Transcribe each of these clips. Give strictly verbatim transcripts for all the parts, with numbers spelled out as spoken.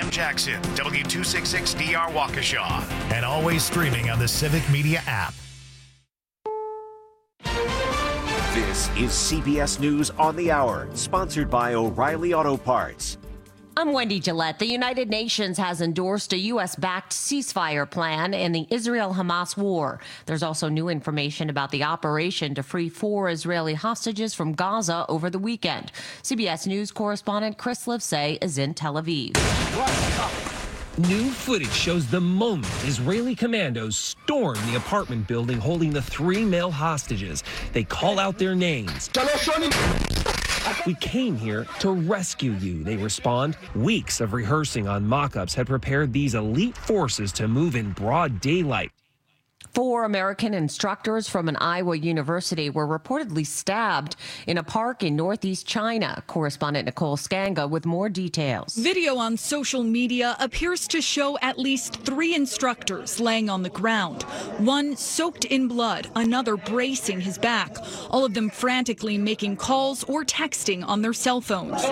Tom Jackson, W two sixty-six D R Waukesha, and always streaming on the Civic Media app. This is C B S News on the Hour, sponsored by O'Reilly Auto Parts. I'm Wendy Gillette. The United Nations has endorsed a U S-backed ceasefire plan in the Israel-Hamas war. There's also new information about the operation to free four Israeli hostages from Gaza over the weekend. C B S News correspondent Chris Livesay is in Tel Aviv. New footage shows the moment Israeli commandos storm the apartment building holding the three male hostages. They call out their names. We came here to rescue you, they respond. Weeks of rehearsing on mock-ups had prepared these elite forces to move in broad daylight. Four American instructors from an Iowa university were reportedly stabbed in a park in northeast China. Correspondent Nicole Skanga with more details. Video on social media appears to show at least three instructors laying on the ground. One soaked in blood, another bracing his back, all of them frantically making calls or texting on their cell phones.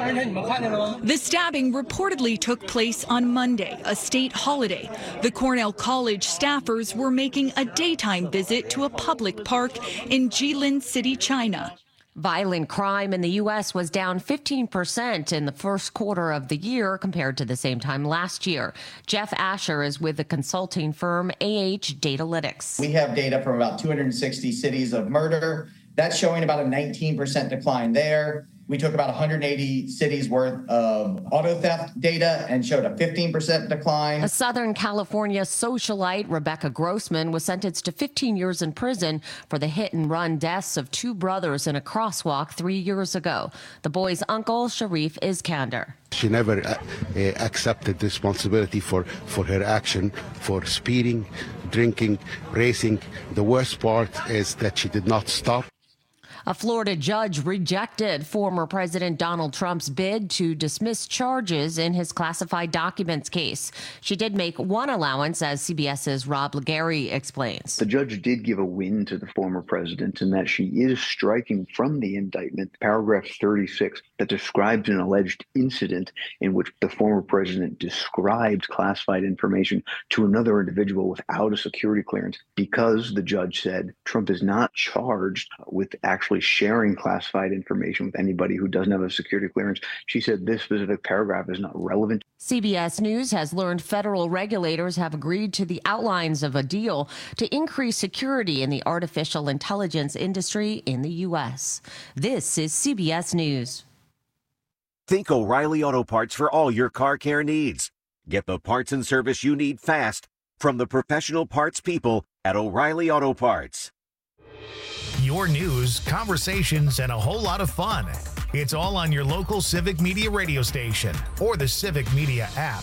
The stabbing reportedly took place on Monday, a state holiday. The Cornell College staffers were making a daytime visit to a public park in Jilin City, China. Violent crime in the U S was down fifteen percent in the first quarter of the year compared to the same time last year. Jeff Asher is with the consulting firm A H Datalytics. We have data from about two hundred sixty cities of murder. That's showing about a nineteen percent decline there. We took about one hundred eighty cities worth of auto theft data and showed a fifteen percent decline. A Southern California socialite, Rebecca Grossman, was sentenced to fifteen years in prison for the hit and run deaths of two brothers in a crosswalk three years ago. The boy's uncle, Sharif Iskander. She never uh, uh, accepted responsibility for, for her action, for speeding, drinking, racing. The worst part is that she did not stop. A Florida judge rejected former President Donald Trump's bid to dismiss charges in his classified documents case. She did make one allowance, as CBS's Rob Legary explains. The judge did give a win to the former president in that she is striking from the indictment paragraph thirty-six that describes an alleged incident in which the former president described classified information to another individual without a security clearance, because the judge said Trump is not charged with actually sharing classified information with anybody who doesn't have a security clearance. She said this specific paragraph is not relevant. C B S News has learned federal regulators have agreed to the outlines of a deal to increase security in the artificial intelligence industry in the U S. This is C B S News. Think O'Reilly Auto Parts for all your car care needs. Get the parts and service you need fast from the professional parts people at O'Reilly Auto Parts. Your news, conversations, and a whole lot of fun. It's all on your local Civic Media radio station or the Civic Media app.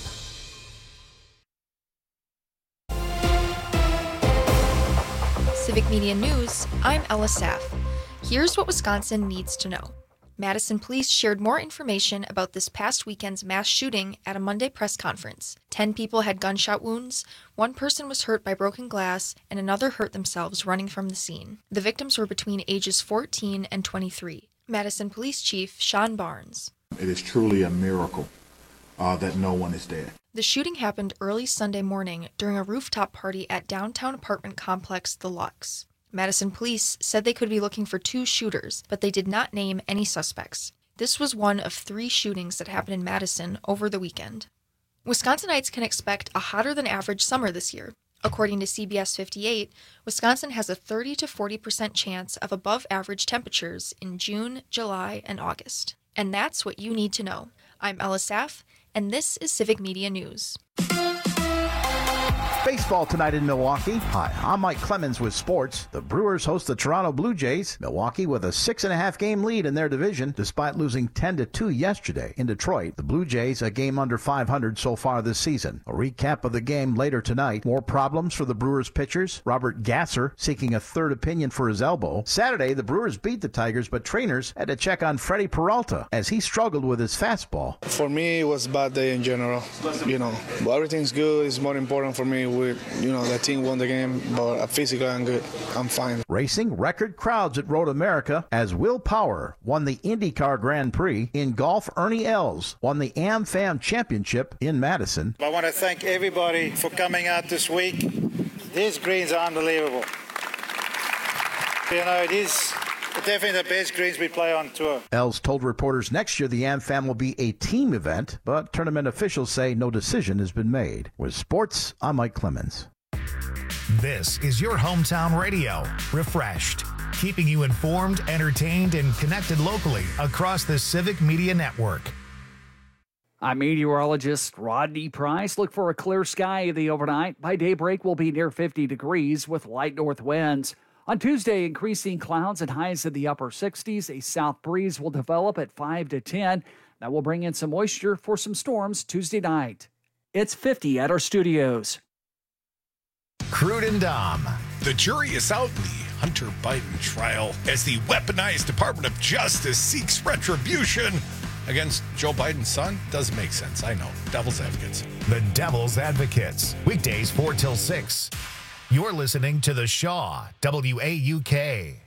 Civic Media News, I'm Ella Saff. Here's what Wisconsin needs to know. Madison police shared more information about this past weekend's mass shooting at a Monday press conference. Ten people had gunshot wounds, one person was hurt by broken glass, and another hurt themselves running from the scene. The victims were between ages fourteen and twenty-three. Madison Police Chief Sean Barnes. It is truly a miracle uh, that no one is dead. The shooting happened early Sunday morning during a rooftop party at downtown apartment complex The Lux. Madison police said they could be looking for two shooters, but they did not name any suspects. This was one of three shootings that happened in Madison over the weekend. Wisconsinites can expect a hotter than average summer this year. According to C B S fifty-eight, Wisconsin has a thirty to forty percent chance of above average temperatures in June, July, and August. And that's what you need to know. I'm Ella Saff, and this is Civic Media News. Baseball tonight in Milwaukee. Hi, I'm Mike Clemens with sports. The Brewers host the Toronto Blue Jays. Milwaukee with a six and a half game lead in their division, despite losing ten to two yesterday in Detroit. The Blue Jays a game under five hundred so far this season. A recap of the game later tonight. More problems for the Brewers pitchers. Robert Gasser seeking a third opinion for his elbow. Saturday, the Brewers beat the Tigers, but trainers had to check on Freddie Peralta as he struggled with his fastball. For me, it was a bad day in general. You know, but everything's good. It's more important for me with, you know, the team won the game, but physically I'm good. I'm fine. Racing record crowds at Road America as Will Power won the IndyCar Grand Prix. In golf, Ernie Els won the AmFam Championship in Madison. I want to thank everybody for coming out this week. These greens are unbelievable. You know, it is definitely the best greens we play on tour. Els told reporters next year the AmFam will be a team event, but tournament officials say no decision has been made. With sports, I'm Mike Clemens. This is your hometown radio, Refreshed, keeping you informed, entertained, and connected locally across the Civic Media Network. I'm meteorologist Rodney Price. Look for a clear sky the overnight. By daybreak, we'll be near fifty degrees with light north winds. On Tuesday, increasing clouds and highs in the upper sixties. A south breeze will develop at five to ten. That will bring in some moisture for some storms Tuesday night. It's fifty at our studios. Crude and Dom. The jury is out in the Hunter Biden trial as the weaponized Department of Justice seeks retribution against Joe Biden's son. Doesn't make sense, I know. Devil's Advocates. The Devil's Advocates. Weekdays four till six. You're listening to The Shaw, W A U K.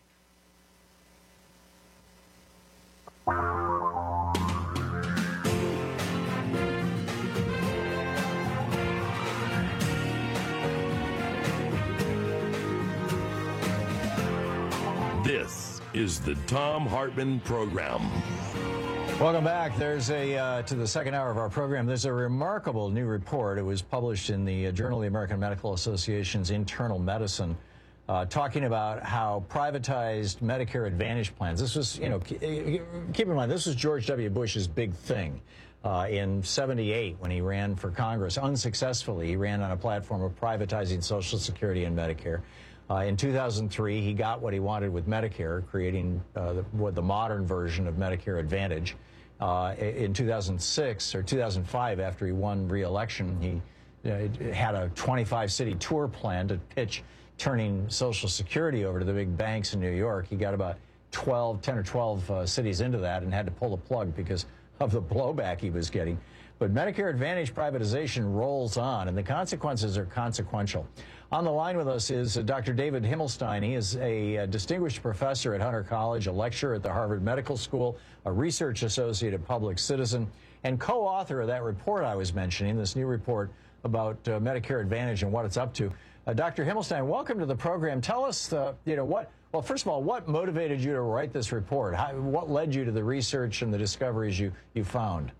This is the Thom Hartmann Program. Welcome back. There's a uh, to the second hour of our program. There's a remarkable new report. It was published in the uh, Journal of the American Medical Association's Internal Medicine, uh, talking about how privatized Medicare Advantage plans. This was, you know, keep in mind, this was George W. Bush's big thing uh, in seventy-eight when he ran for Congress. Unsuccessfully, he ran on a platform of privatizing Social Security and Medicare. Uh, in two thousand three, he got what he wanted with Medicare, creating uh, the, what the modern version of Medicare Advantage. Uh, in two thousand six or two thousand five, after he won re-election, he uh, had a twenty-five city tour plan to pitch turning Social Security over to the big banks in New York. He got about twelve, ten or twelve uh, cities into that and had to pull the plug because of the blowback he was getting. But Medicare Advantage privatization rolls on, and the consequences are consequential. On the line with us is uh, Doctor David Himmelstein. He is a, a distinguished professor at Hunter College, a lecturer at the Harvard Medical School, a research associate at Public Citizen, and co-author of that report I was mentioning, this new report about uh, Medicare Advantage and what it's up to. Uh, Doctor Himmelstein, welcome to the program. Tell us, uh, you know, what, well, first of all, what motivated you to write this report? How, what led you to the research and the discoveries you, you found?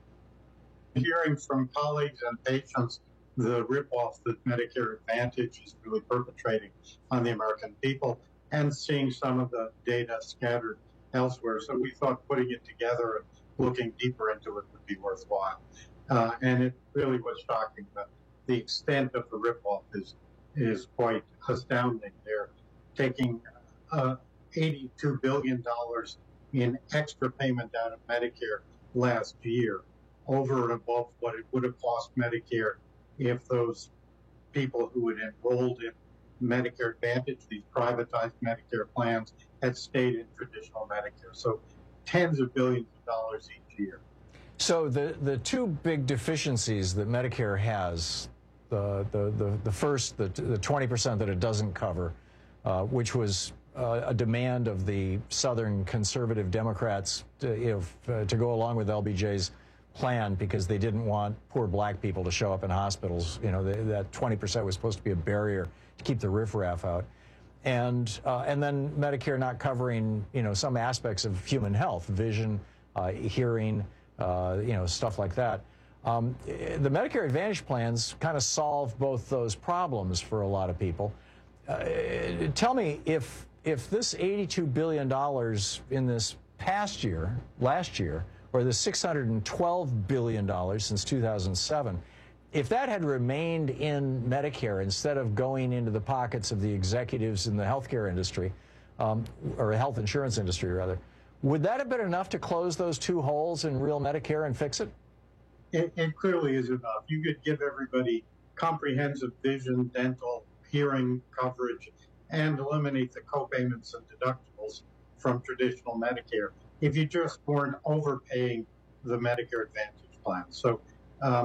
Hearing from colleagues and patients the ripoff that Medicare Advantage is really perpetrating on the American people, and seeing some of the data scattered elsewhere. So we thought putting it together and looking deeper into it would be worthwhile. Uh, and it really was shocking. That the extent of the ripoff is, is quite astounding. They're taking uh, eighty-two billion dollars in extra payment out of Medicare last year, over and above what it would have cost Medicare if those people who had enrolled in Medicare Advantage, these privatized Medicare plans, had stayed in traditional Medicare. So tens of billions of dollars each year. So the, the two big deficiencies that Medicare has, the, the, the, the first, the, the twenty percent that it doesn't cover, uh, which was uh, a demand of the Southern conservative Democrats to, you know, uh, to go along with L B J's plan because they didn't want poor black people to show up in hospitals. You know, they, that twenty percent was supposed to be a barrier to keep the riffraff out. And, uh, and then Medicare not covering, you know, some aspects of human health, vision, uh, hearing, uh, you know, stuff like that. Um, the Medicare Advantage plans kind of solve both those problems for a lot of people. Uh, tell me, if, if this eighty-two billion dollars in this past year, last year, or the six hundred twelve billion dollars since two thousand seven, if that had remained in Medicare instead of going into the pockets of the executives in the healthcare industry, um, or health insurance industry rather, would that have been enough to close those two holes in real Medicare and fix it? It, it clearly is enough. You could give everybody comprehensive vision, dental, hearing coverage, and eliminate the copayments and deductibles from traditional Medicare if you just weren't overpaying the Medicare Advantage plan. So um,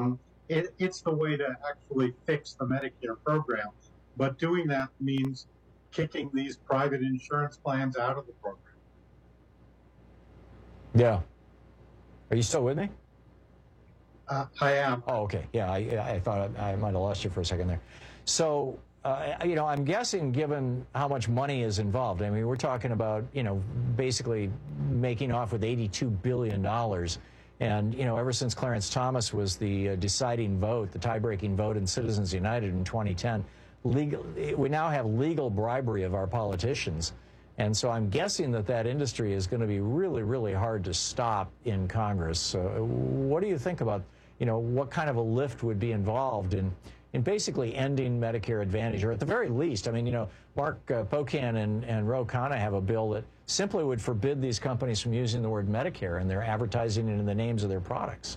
it, it's the way to actually fix the Medicare program. But doing that means kicking these private insurance plans out of the program. Yeah. Are you still with me? Uh, I am. Oh, okay. Yeah, I, I thought I, I might have lost you for a second there. So, uh, you know, I'm guessing given how much money is involved, I mean, we're talking about, you know, basically making off with eighty-two billion dollars. And, you know, ever since Clarence Thomas was the uh, deciding vote, the tie-breaking vote in Citizens United in twenty ten, legal, we now have legal bribery of our politicians. And so I'm guessing that that industry is going to be really, really hard to stop in Congress. So what do you think about, you know, what kind of a lift would be involved in, in basically ending Medicare Advantage, or at the very least, I mean, you know, Mark uh, Pocan and, and Ro Khanna have a bill that simply would forbid these companies from using the word Medicare in their advertising and in the names of their products.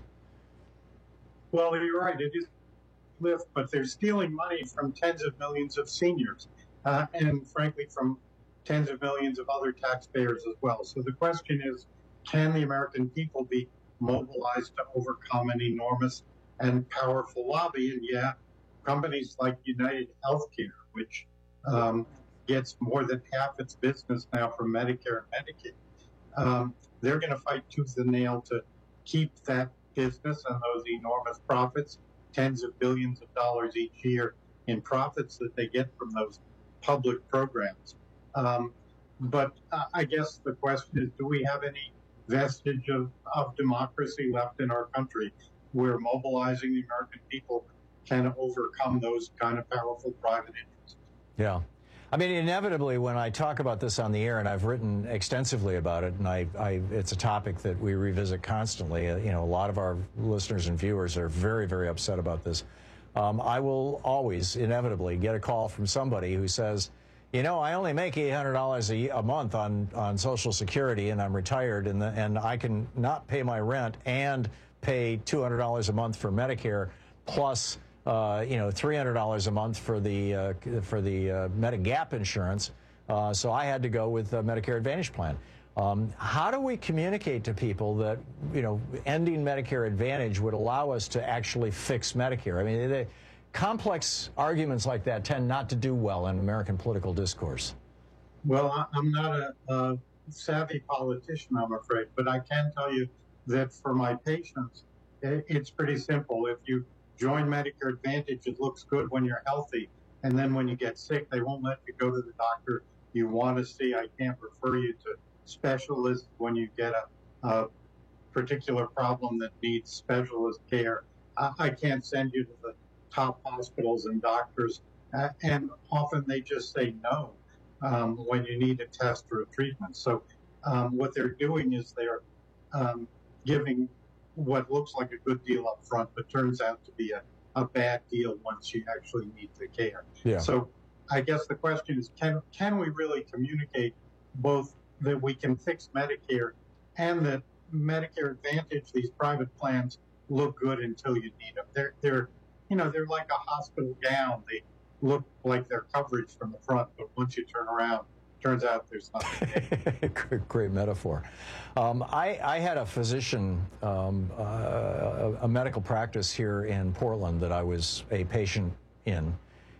Well, you're right. It is a lift, but they're stealing money from tens of millions of seniors uh, and, frankly, from tens of millions of other taxpayers as well. So the question is, can the American people be mobilized to overcome an enormous and powerful lobby? And yeah, companies like United Healthcare, which um, gets more than half its business now from Medicare and Medicaid, um, they're going to fight tooth and nail to keep that business and those enormous profits, tens of billions of dollars each year in profits that they get from those public programs. Um, but uh, I guess the question is, do we have any vestige of, of democracy left in our country where mobilizing the American people can overcome those kind of powerful private interests? Yeah. I mean, inevitably, when I talk about this on the air, and I've written extensively about it, and I, I it's a topic that we revisit constantly, uh, you know, a lot of our listeners and viewers are very, very upset about this. Um, I will always, inevitably, get a call from somebody who says, you know, I only make eight hundred dollars a, a month on, on Social Security, and I'm retired, and, the, and I can not pay my rent and pay two hundred dollars a month for Medicare, plus, uh, you know, three hundred dollars a month for the, uh, for the uh, Medigap insurance. Uh, so I had to go with the Medicare Advantage plan. Um, how do we communicate to people that, you know, ending Medicare Advantage would allow us to actually fix Medicare? I mean, they, complex arguments like that tend not to do well in American political discourse. Well, I'm not a, a savvy politician, I'm afraid, but I can tell you that for my patients, it's pretty simple. If you join Medicare Advantage, it looks good when you're healthy, and then when you get sick, they won't let you go to the doctor you want to see. I can't refer you to specialists when you get a, a particular problem that needs specialist care. I, I can't send you to the top hospitals and doctors, uh, and often they just say no um, when you need a test or a treatment. So um, what they're doing is they're um, giving what looks like a good deal up front, but turns out to be a, a bad deal once you actually need the care. Yeah. So I guess the question is, can can we really communicate both that we can fix Medicare and that Medicare Advantage, these private plans, look good until you need them? They're, they're You know, they're like a hospital gown. They look like they're coverage from the front, but once you turn around, turns out there's nothing. great, great metaphor. Um, I, I had a physician, um, uh, a, a medical practice here in Portland that I was a patient in,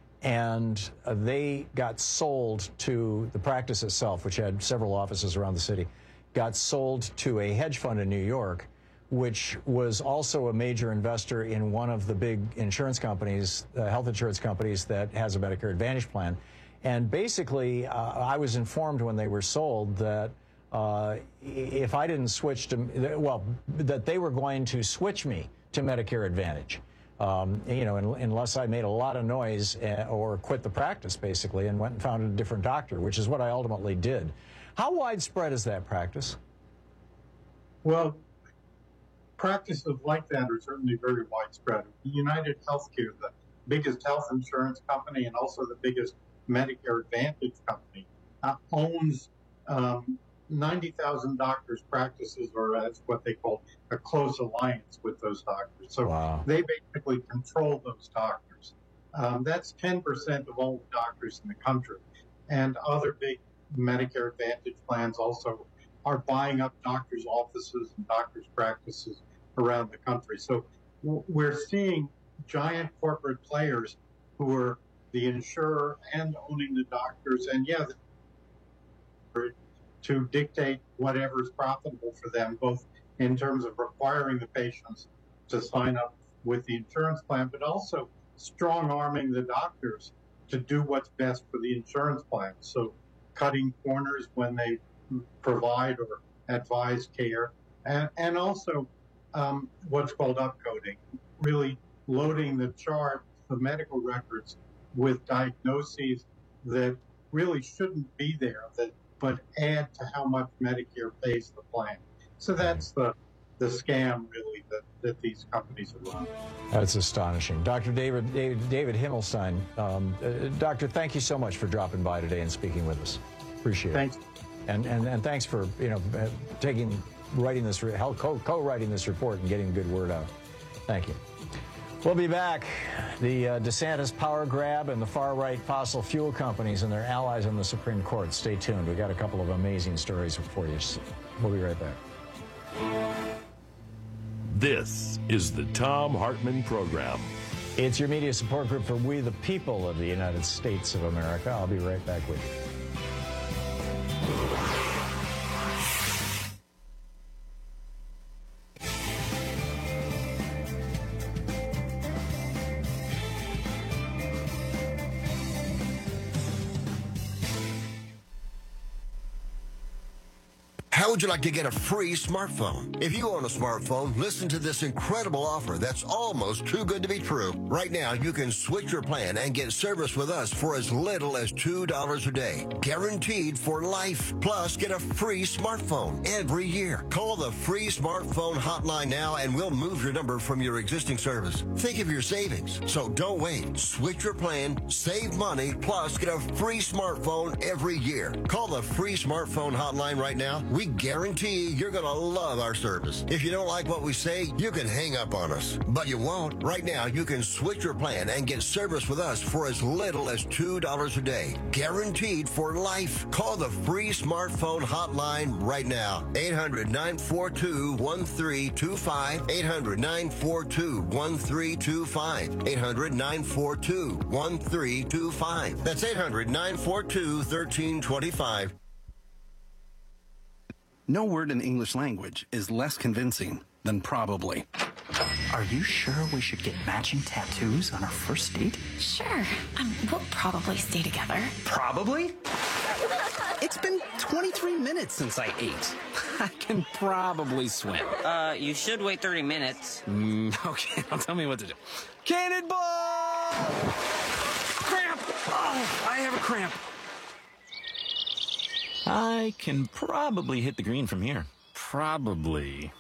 and uh, they got sold to the practice itself, which had several offices around the city, got sold to a hedge fund in New York, which was also a major investor in one of the big insurance companies, uh, health insurance companies that has a Medicare Advantage plan. And basically, uh, I was informed when they were sold that uh, if I didn't switch to, well, that they were going to switch me to Medicare Advantage, um, you know, unless I made a lot of noise uh, or quit the practice, basically, and went and found a different doctor, which is what I ultimately did. How widespread is that practice? Well, practices like that are certainly very widespread. United Healthcare, the biggest health insurance company and also the biggest Medicare Advantage company, uh, owns um, ninety thousand doctors' practices, or as what they call a close alliance with those doctors. So wow. They basically control those doctors. Um, that's ten percent of all doctors in the country. And other big Medicare Advantage plans also are buying up doctors' offices and doctors' practices around the country. So we're seeing giant corporate players who are the insurer and owning the doctors, and yeah, to dictate whatever's profitable for them, both in terms of requiring the patients to sign up with the insurance plan, but also strong-arming the doctors to do what's best for the insurance plan. So cutting corners when they provide or advise care, and, and also um, what's called upcoding, really loading the chart, the medical records, with diagnoses that really shouldn't be there, that but add to how much Medicare pays the plan. So that's the the scam, really, that, that these companies are running. That's astonishing. Doctor David David, David Himmelstein, um, uh, Doctor, thank you so much for dropping by today and speaking with us. Appreciate Thanks. it. And, and and thanks for you know uh, taking writing this co co-writing this report and getting a good word out. Thank you. We'll be back. The uh, DeSantis power grab and the far-right fossil fuel companies and their allies on the Supreme Court. Stay tuned. We got a couple of amazing stories for you. We'll be right back. This is the Thom Hartmann Program. It's your media support group for We the People of the United States of America. I'll be right back with you. How would you like to get a free smartphone? If you own a smartphone, listen to this incredible offer that's almost too good to be true. Right now, you can switch your plan and get service with us for as little as two dollars a day. Guaranteed for life. Plus, get a free smartphone every year. Call the free smartphone hotline now and we'll move your number from your existing service. Think of your savings. So don't wait. Switch your plan, save money, plus get a free smartphone every year. Call the free smartphone hotline right now. We guarantee you're going to love our service. If you don't like what we say, you can hang up on us. But you won't. Right now, you can switch your plan and get service with us for as little as two dollars a day. Guaranteed for life. Call the free smartphone hotline right now. eight hundred, nine four two, one three two five. eight hundred, nine four two, one three two five. eight hundred, nine four two, one three two five. That's eight hundred, nine four two, one three two five. No word in English language is less convincing than probably. Are you sure we should get matching tattoos on our first date? Sure. Um, we'll probably stay together. Probably? It's been twenty-three minutes since I ate. I can probably swim. Uh, you should wait thirty minutes. Mm, okay, now tell me what to do. Cannonball! Cramp! Oh, I have a cramp. I can probably hit the green from here. Probably.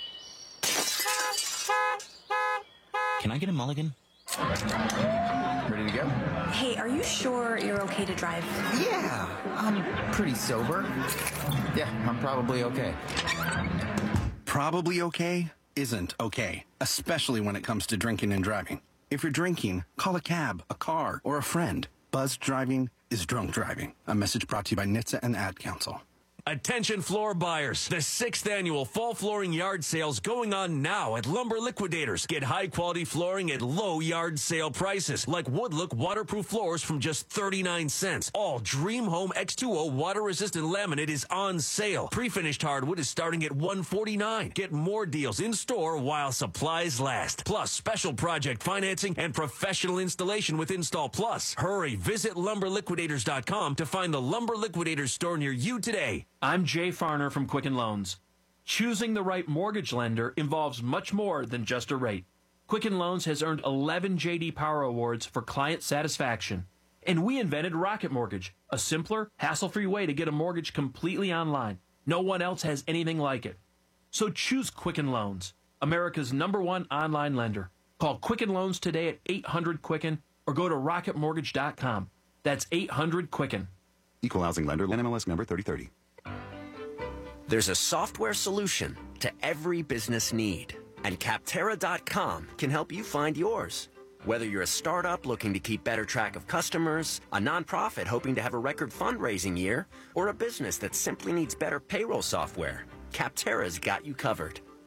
Can I get a mulligan? Ready to go? Hey, are you sure you're okay to drive? Yeah, I'm pretty sober. Yeah, I'm probably okay. Probably okay isn't okay, especially when it comes to drinking and driving. If you're drinking, call a cab, a car, or a friend. Buzzed driving is drunk driving. A message brought to you by N H T S A and Ad Council. Attention floor buyers. The sixth annual fall flooring yard sale's going on now at Lumber Liquidators. Get high quality flooring at low yard sale prices like Woodlook waterproof floors from just thirty-nine cents. All Dream Home X two O water resistant laminate is on sale. Pre-finished hardwood is starting at one forty-nine. Get more deals in store while supplies last. Plus special project financing and professional installation with Install Plus. Hurry, visit lumber liquidators dot com to find the Lumber Liquidators store near you today. I'm Jay Farner from Quicken Loans. Choosing the right mortgage lender involves much more than just a rate. Quicken Loans has earned eleven J D Power Awards for client satisfaction. And we invented Rocket Mortgage, a simpler, hassle-free way to get a mortgage completely online. No one else has anything like it. So choose Quicken Loans, America's number one online lender. Call Quicken Loans today at eight hundred Quicken or go to rocket mortgage dot com. That's eight hundred Quicken. Equal housing lender, N M L S number thirty thirty. There's a software solution to every business need, and Capterra dot com can help you find yours. Whether you're a startup looking to keep better track of customers, a nonprofit hoping to have a record fundraising year, or a business that simply needs better payroll software, Capterra's got you covered.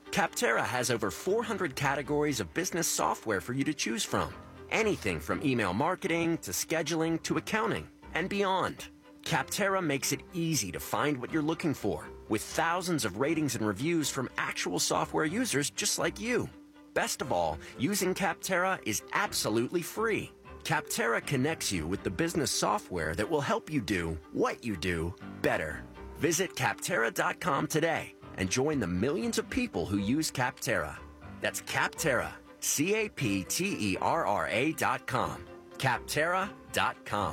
Capterra has over four hundred categories of business software for you to choose from. Anything from email marketing to scheduling to accounting and beyond. Capterra makes it easy to find what you're looking for, with thousands of ratings and reviews from actual software users just like you. Best of all, using Capterra is absolutely free. Capterra connects you with the business software that will help you do what you do better. Visit Capterra dot com today and join the millions of people who use Capterra. That's Capterra, C A P T E R R A dot com. Capterra dot com.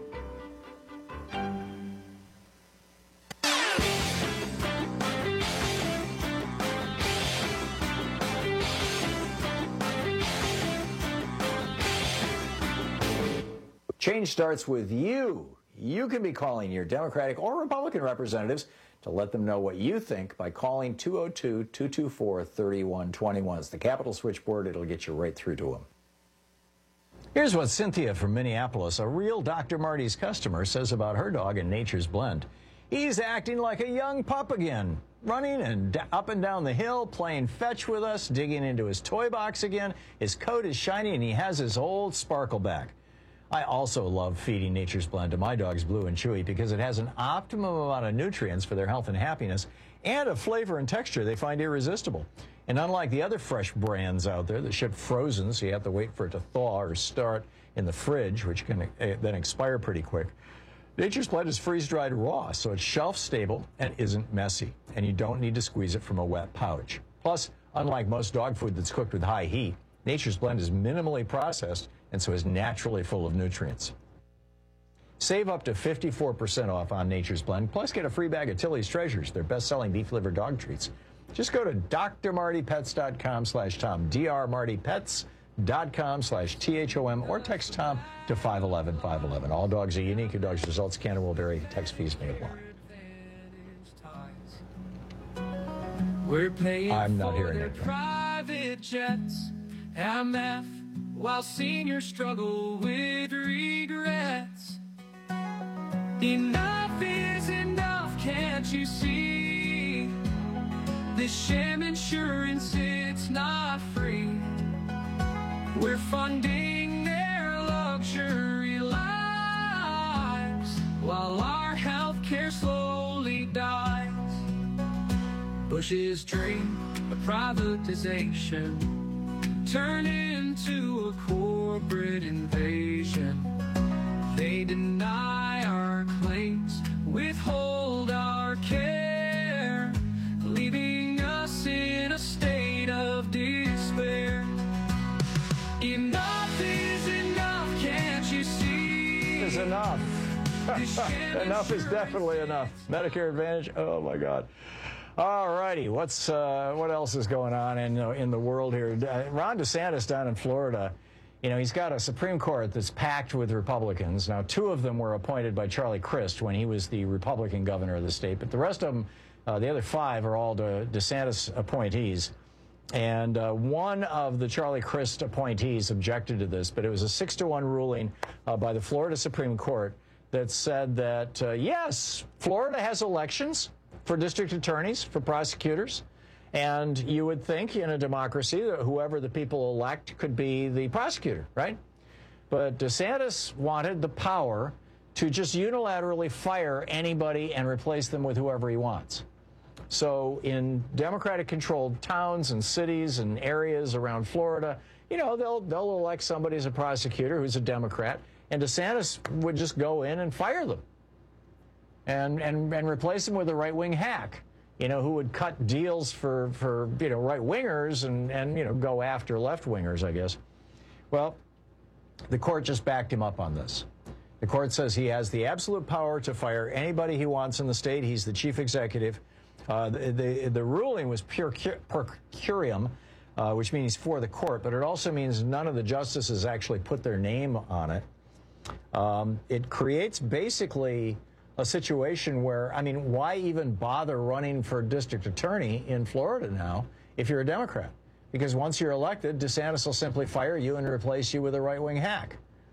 Change starts with you. You can be calling your Democratic or Republican representatives to let them know what you think by calling two oh two, two two four, three one two one. It's the Capitol switchboard. It'll get you right through to them. Here's what Cynthia from Minneapolis, a real Doctor Marty's customer, says about her dog in Nature's Blend. He's acting like a young pup again, running and up and down the hill, playing fetch with us, digging into his toy box again. His coat is shiny and he has his old sparkle back. I also love feeding Nature's Blend to my dogs, Blue and Chewy, because it has an optimum amount of nutrients for their health and happiness and a flavor and texture they find irresistible. And unlike the other fresh brands out there that ship frozen, so you have to wait for it to thaw or start in the fridge, which can uh, then expire pretty quick, Nature's Blend is freeze-dried raw, so it's shelf-stable and isn't messy, and you don't need to squeeze it from a wet pouch. Plus, unlike most dog food that's cooked with high heat, Nature's Blend is minimally processed and so is naturally full of nutrients. Save up to fifty-four percent off on Nature's Blend, plus get a free bag of Tilly's Treasures, their best-selling beef liver dog treats. Just go to D R Marty Pets dot com slash Tom, D R Marty Pets dot com slash T H O M, or text Tom to five one one, five one one. All dogs are unique. Your dog's results can and will vary. Text fees may apply. We're paying I'm not for hearing their it. private jets, M F, while seniors struggle with regrets. Enough is enough, can't you see? This sham insurance, it's not free. We're funding their luxury lives while our health care slowly dies. Bush's dream of privatization turn into a corporate invasion. They deny our claims, withhold our care, leaving us in a state of despair. Enough is enough, can't you see? Is enough. Enough is definitely enough. Medicare Advantage, oh my God. All righty, what's uh, what else is going on in uh, in the world here? Uh, Ron DeSantis down in Florida, you know, he's got a Supreme Court that's packed with Republicans. Now, two of them were appointed by Charlie Crist when he was the Republican governor of the state, but the rest of them, uh, the other five, are all De DeSantis appointees. And uh, one of the Charlie Crist appointees objected to this, but it was a six to one ruling uh, by the Florida Supreme Court that said that, uh, yes, Florida has elections for district attorneys, for prosecutors, and you would think in a democracy that whoever the people elect could be the prosecutor, right? But DeSantis wanted the power to just unilaterally fire anybody and replace them with whoever he wants. So in Democratic-controlled towns and cities and areas around Florida, you know, they'll, they'll elect somebody as a prosecutor who's a Democrat, and DeSantis would just go in and fire them. And, and, and replace him with a right-wing hack, you know, who would cut deals for, for you know, right-wingers and, and, you know, go after left-wingers, I guess. Well, the court just backed him up on this. The court says he has the absolute power to fire anybody he wants in the state. He's the chief executive. Uh, the, the, the ruling was per, per curiam, uh, which means for the court, but it also means none of the justices actually put their name on it. Um, it creates basically a situation where, I mean, why even bother running for district attorney in Florida now if you're a Democrat? Because once you're elected, DeSantis will simply fire you and replace you with a right-wing hack.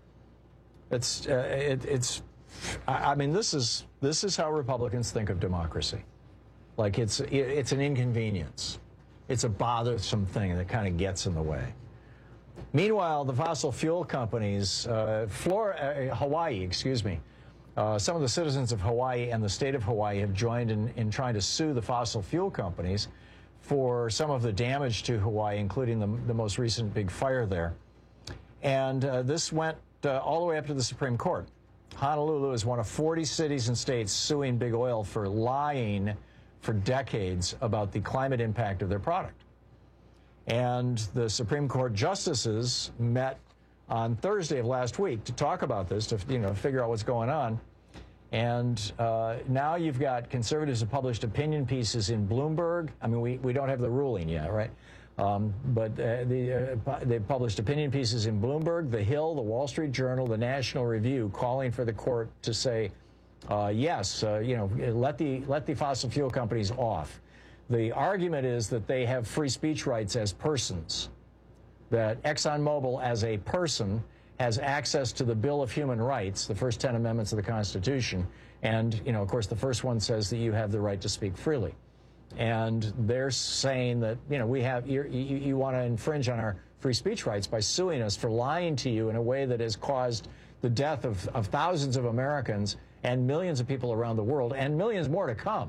It's, uh, it, it's, I mean, this is, this is how Republicans think of democracy. Like it's, it's an inconvenience. it's a bothersome thing that kind of gets in the way. Meanwhile, the fossil fuel companies, uh, Florida, uh, Hawaii, excuse me, uh, some of the citizens of Hawaii and the state of Hawaii have joined in, in trying to sue the fossil fuel companies for some of the damage to Hawaii, including the, the most recent big fire there. And uh, this went uh, all the way up to the Supreme Court. Honolulu is one of forty cities and states suing Big Oil for lying for decades about the climate impact of their product. And the Supreme Court justices met on Thursday of last week to talk about this, to you know, figure out what's going on. And uh, now you've got conservatives have published opinion pieces in Bloomberg. I mean, we, we don't have the ruling yet, right? Um, but uh, the, uh, they've published opinion pieces in Bloomberg, The Hill, The Wall Street Journal, The National Review, calling for the court to say, uh, yes, uh, you know, let the, let the fossil fuel companies off. The argument is that they have free speech rights as persons, that ExxonMobil as a person has access to the Bill of Human Rights, the first ten amendments of the Constitution, and, you know, of course, the first one says that you have the right to speak freely. And they're saying that, you know, we have, you, you, you want to infringe on our free speech rights by suing us for lying to you in a way that has caused the death of, of thousands of Americans and millions of people around the world, and millions more to come.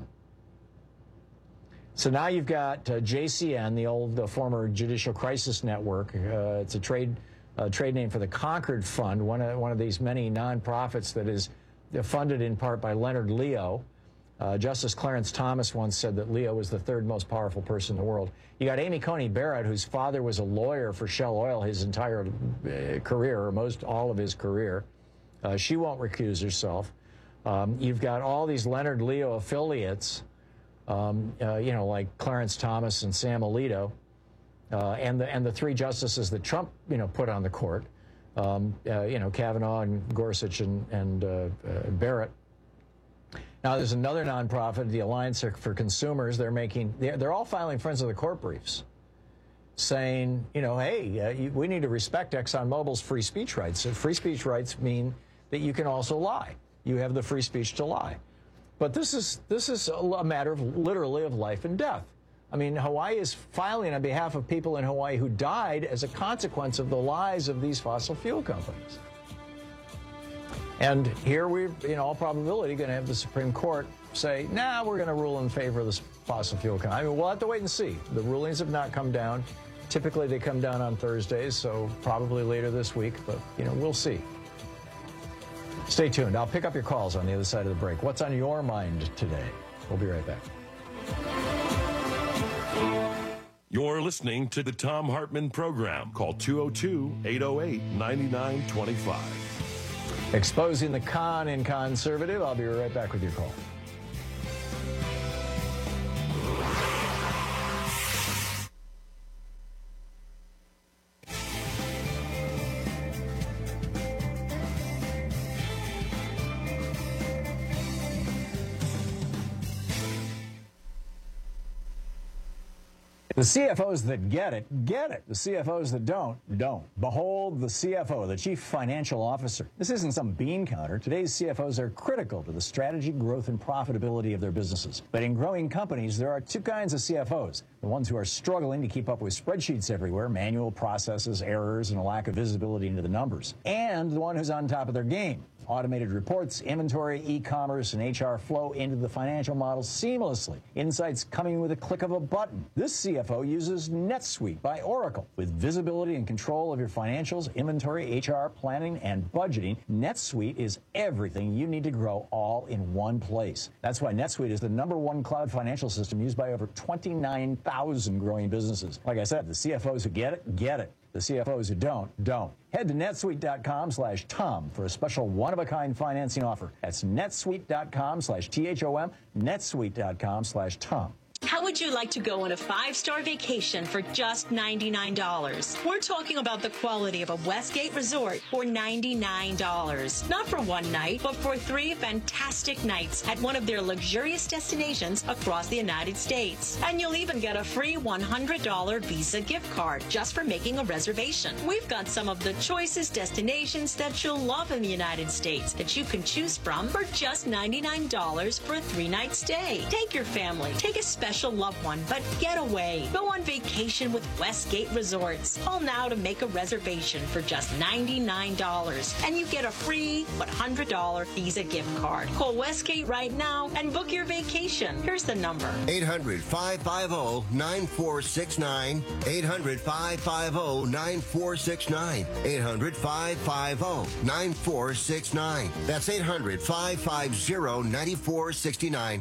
So now you've got uh, J C N, the old uh, former Judicial Crisis Network. Uh, it's a trade uh, trade name for the Concord Fund, one of, one of these many nonprofits that is funded in part by Leonard Leo. Uh, Justice Clarence Thomas once said that Leo was the third most powerful person in the world. You got Amy Coney Barrett, whose father was a lawyer for Shell Oil his entire uh, career, or most all of his career. Uh, she won't recuse herself. Um, you've got all these Leonard Leo affiliates, Um, uh, you know, like Clarence Thomas and Sam Alito, uh, and the and the three justices that Trump, you know, put on the court, um, uh, you know, Kavanaugh and Gorsuch and and uh, uh, Barrett. Now, there's another nonprofit, the Alliance for Consumers. They're making they're, they're all filing Friends of the Court briefs, saying, you know, hey, uh, you, we need to respect ExxonMobil's free speech rights. So free speech rights mean that you can also lie. You have the free speech to lie. But this is this is a matter of literally of life and death. I mean, Hawaii is filing on behalf of people in Hawaii who died as a consequence of the lies of these fossil fuel companies. And here we're, in all probability, going to have the Supreme Court say, nah, we're going to rule in favor of this fossil fuel company. I mean, we'll have to wait and see. The rulings have not come down. Typically, they come down on Thursdays, so probably later this week. But, you know, we'll see. Stay tuned. I'll pick up your calls on the other side of the break. What's on your mind today? We'll be right back. You're listening to the Thom Hartmann Program. Call two oh two, eight oh eight, nine nine two five. Exposing the con in conservative. I'll be right back with your call. The C F Os that get it, get it. The C F Os that don't, don't. Behold the C F O, the Chief Financial Officer. This isn't some bean counter. Today's C F Os are critical to the strategy, growth, and profitability of their businesses. But in growing companies, there are two kinds of C F Os. The ones who are struggling to keep up with spreadsheets everywhere, manual processes, errors, and a lack of visibility into the numbers. And the one who's on top of their game. Automated reports, inventory, e-commerce, and H R flow into the financial model seamlessly. Insights coming with a click of a button. This C F O uses NetSuite by Oracle. With visibility and control of your financials, inventory, H R, planning, and budgeting, NetSuite is everything you need to grow all in one place. That's why NetSuite is the number one cloud financial system used by over twenty-nine thousand growing businesses. Like I said, the C F Os who get it, get it. The C F Os who don't, don't. Head to netsuite.com slash Tom for a special one-of-a-kind financing offer. That's netsuite.com slash T H O M, netsuite.com slash Tom. How would you like to go on a five-star vacation for just ninety-nine dollars? We're talking about the quality of a Westgate resort for ninety-nine dollars. Not for one night, but for three fantastic nights at one of their luxurious destinations across the United States. And you'll even get a free one hundred dollars Visa gift card just for making a reservation. We've got some of the choicest destinations that you'll love in the United States that you can choose from for just ninety-nine dollars for a three-night stay. Take your family. Take a special special loved one, but get away. Go on vacation with Westgate Resorts. Call now to make a reservation for just ninety-nine dollars, and you get a free one hundred dollars Visa gift card. Call Westgate right now and book your vacation. Here's the number. eight hundred, five five zero, nine four six nine. eight hundred, five five zero, nine four six nine. eight hundred, five five zero, nine four six nine. That's eight hundred, five five zero, nine four six nine.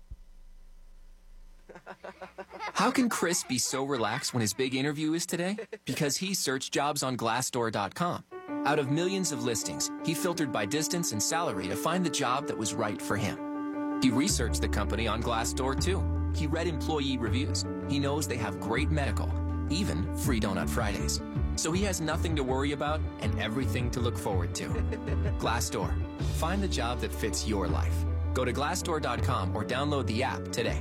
How can Chris be so relaxed when his big interview is today? Because he searched jobs on Glassdoor dot com. Out of millions of listings, he filtered by distance and salary to find the job that was right for him. He researched the company on Glassdoor too. He read employee reviews. He knows they have great medical, even free Donut Fridays. So he has nothing to worry about and everything to look forward to. Glassdoor. Find the job that fits your life. Go to Glassdoor dot com or download the app today.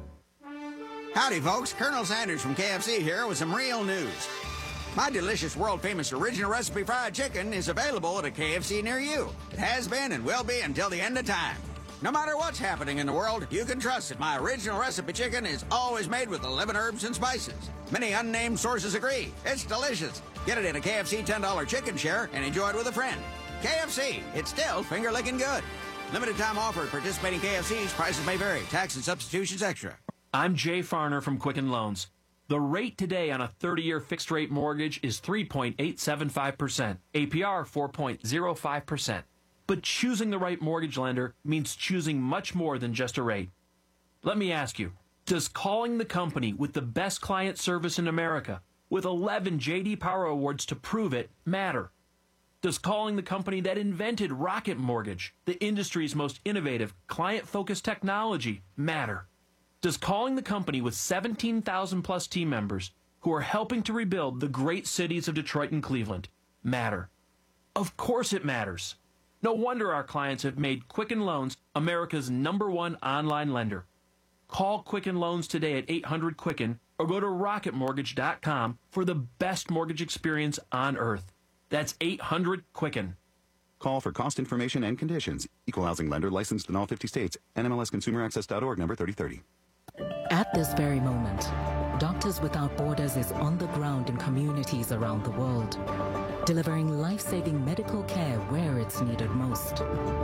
Howdy, folks. Colonel Sanders from K F C here with some real news. My delicious, world-famous original recipe fried chicken is available at a K F C near you. It has been and will be until the end of time. No matter what's happening in the world, you can trust that my original recipe chicken is always made with eleven herbs and spices. Many unnamed sources agree. It's delicious. Get it in a K F C ten dollar chicken share and enjoy it with a friend. K F C, it's still finger-licking good. Limited time offer at participating K F Cs. Prices may vary. Tax and substitutions extra. I'm Jay Farner from Quicken Loans. The rate today on a thirty-year fixed-rate mortgage is three point eight seven five percent, A P R four point zero five percent. But choosing the right mortgage lender means choosing much more than just a rate. Let me ask you, does calling the company with the best client service in America, with eleven J D Power Awards to prove it, matter? Does calling the company that invented Rocket Mortgage, the industry's most innovative, client-focused technology, matter? Does calling the company with seventeen thousand plus team members who are helping to rebuild the great cities of Detroit and Cleveland matter? Of course it matters. No wonder our clients have made Quicken Loans America's number one online lender. Call Quicken Loans today at eight hundred Quicken or go to rocket mortgage dot com for the best mortgage experience on earth. That's eight hundred Quicken. Call for cost information and conditions. Equal housing lender licensed in all fifty states. N M L S consumer access dot org number thirty thirty. At this very moment, Doctors Without Borders is on the ground in communities around the world, delivering life-saving medical care where it's needed most.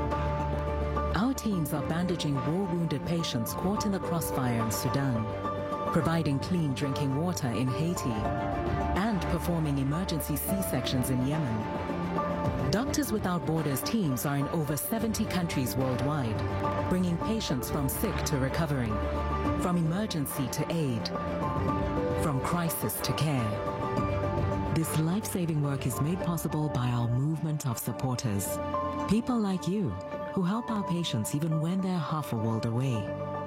Our teams are bandaging war-wounded patients caught in the crossfire in Sudan, providing clean drinking water in Haiti, and performing emergency C-sections in Yemen. Doctors Without Borders teams are in over seventy countries worldwide, bringing patients from sick to recovering, from emergency to aid, from crisis to care. This life-saving work is made possible by our movement of supporters, people like you who help our patients even when they're half a world away.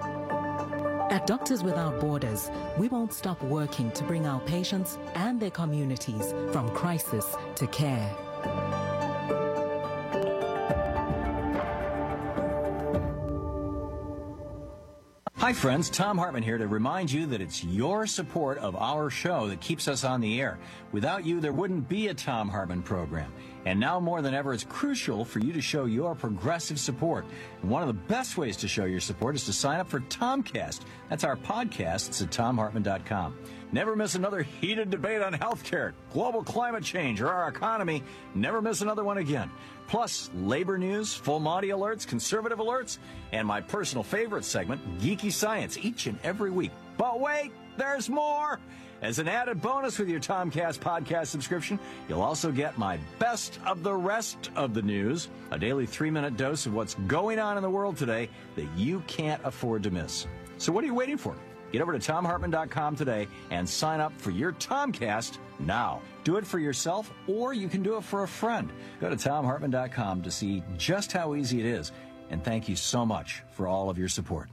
At Doctors Without Borders, we won't stop working to bring our patients and their communities from crisis to care. Hi friends, Tom Hartman here to remind you that it's your support of our show that keeps us on the air. Without you, there wouldn't be a Tom Hartman program. And now more than ever, it's crucial for you to show your progressive support. And one of the best ways to show your support is to sign up for Tomcast. That's our podcast. It's at tom hartman dot com. Never miss another heated debate on healthcare, global climate change, or our economy. Never miss another one again. Plus, labor news, full Monty alerts, conservative alerts, and my personal favorite segment, Geeky Science, each and every week. But wait, there's more! As an added bonus with your Tomcast podcast subscription, you'll also get my best of the rest of the news, a daily three-minute dose of what's going on in the world today that you can't afford to miss. So what are you waiting for? Get over to tom hartman dot com today and sign up for your Tomcast now. Do it for yourself, or you can do it for a friend. Go to tom hartman dot com to see just how easy it is. And thank you so much for all of your support.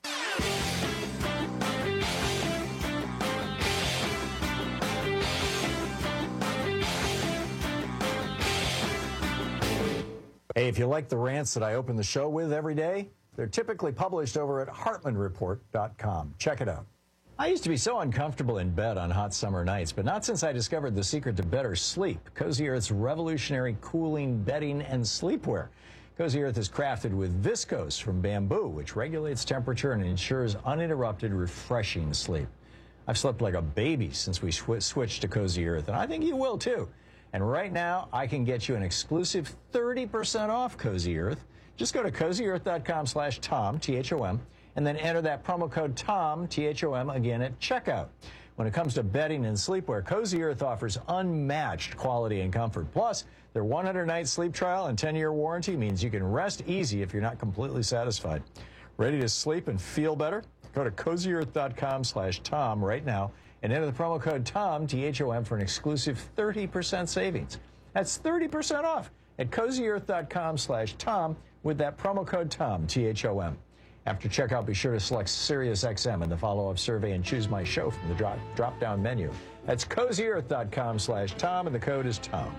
Hey, if you like the rants that I open the show with every day, they're typically published over at hartman report dot com. Check it out. I used to be so uncomfortable in bed on hot summer nights, but not since I discovered the secret to better sleep. Cozy Earth's revolutionary cooling bedding and sleepwear. Cozy Earth is crafted with viscose from bamboo, which regulates temperature and ensures uninterrupted, refreshing sleep. I've slept like a baby since we sw switched to Cozy Earth, and I think you will too. And right now, I can get you an exclusive thirty percent off Cozy Earth. Just go to cozy earth dot com slash Tom, T H O M, and then enter that promo code TOM, T H O M, again at checkout. When it comes to bedding and sleepwear, Cozy Earth offers unmatched quality and comfort. Plus, their one hundred night sleep trial and ten year warranty means you can rest easy if you're not completely satisfied. Ready to sleep and feel better? Go to cozy earth dot com slash Tom right now and enter the promo code TOM, T H O M, for an exclusive thirty percent savings. That's thirty percent off at cozy earth dot com slash Tom with that promo code TOM, T H O M. After checkout, be sure to select Sirius X M in the follow-up survey and choose My Show from the drop, drop-down menu. That's cozy earth dot com slash Tom, and the code is TOM.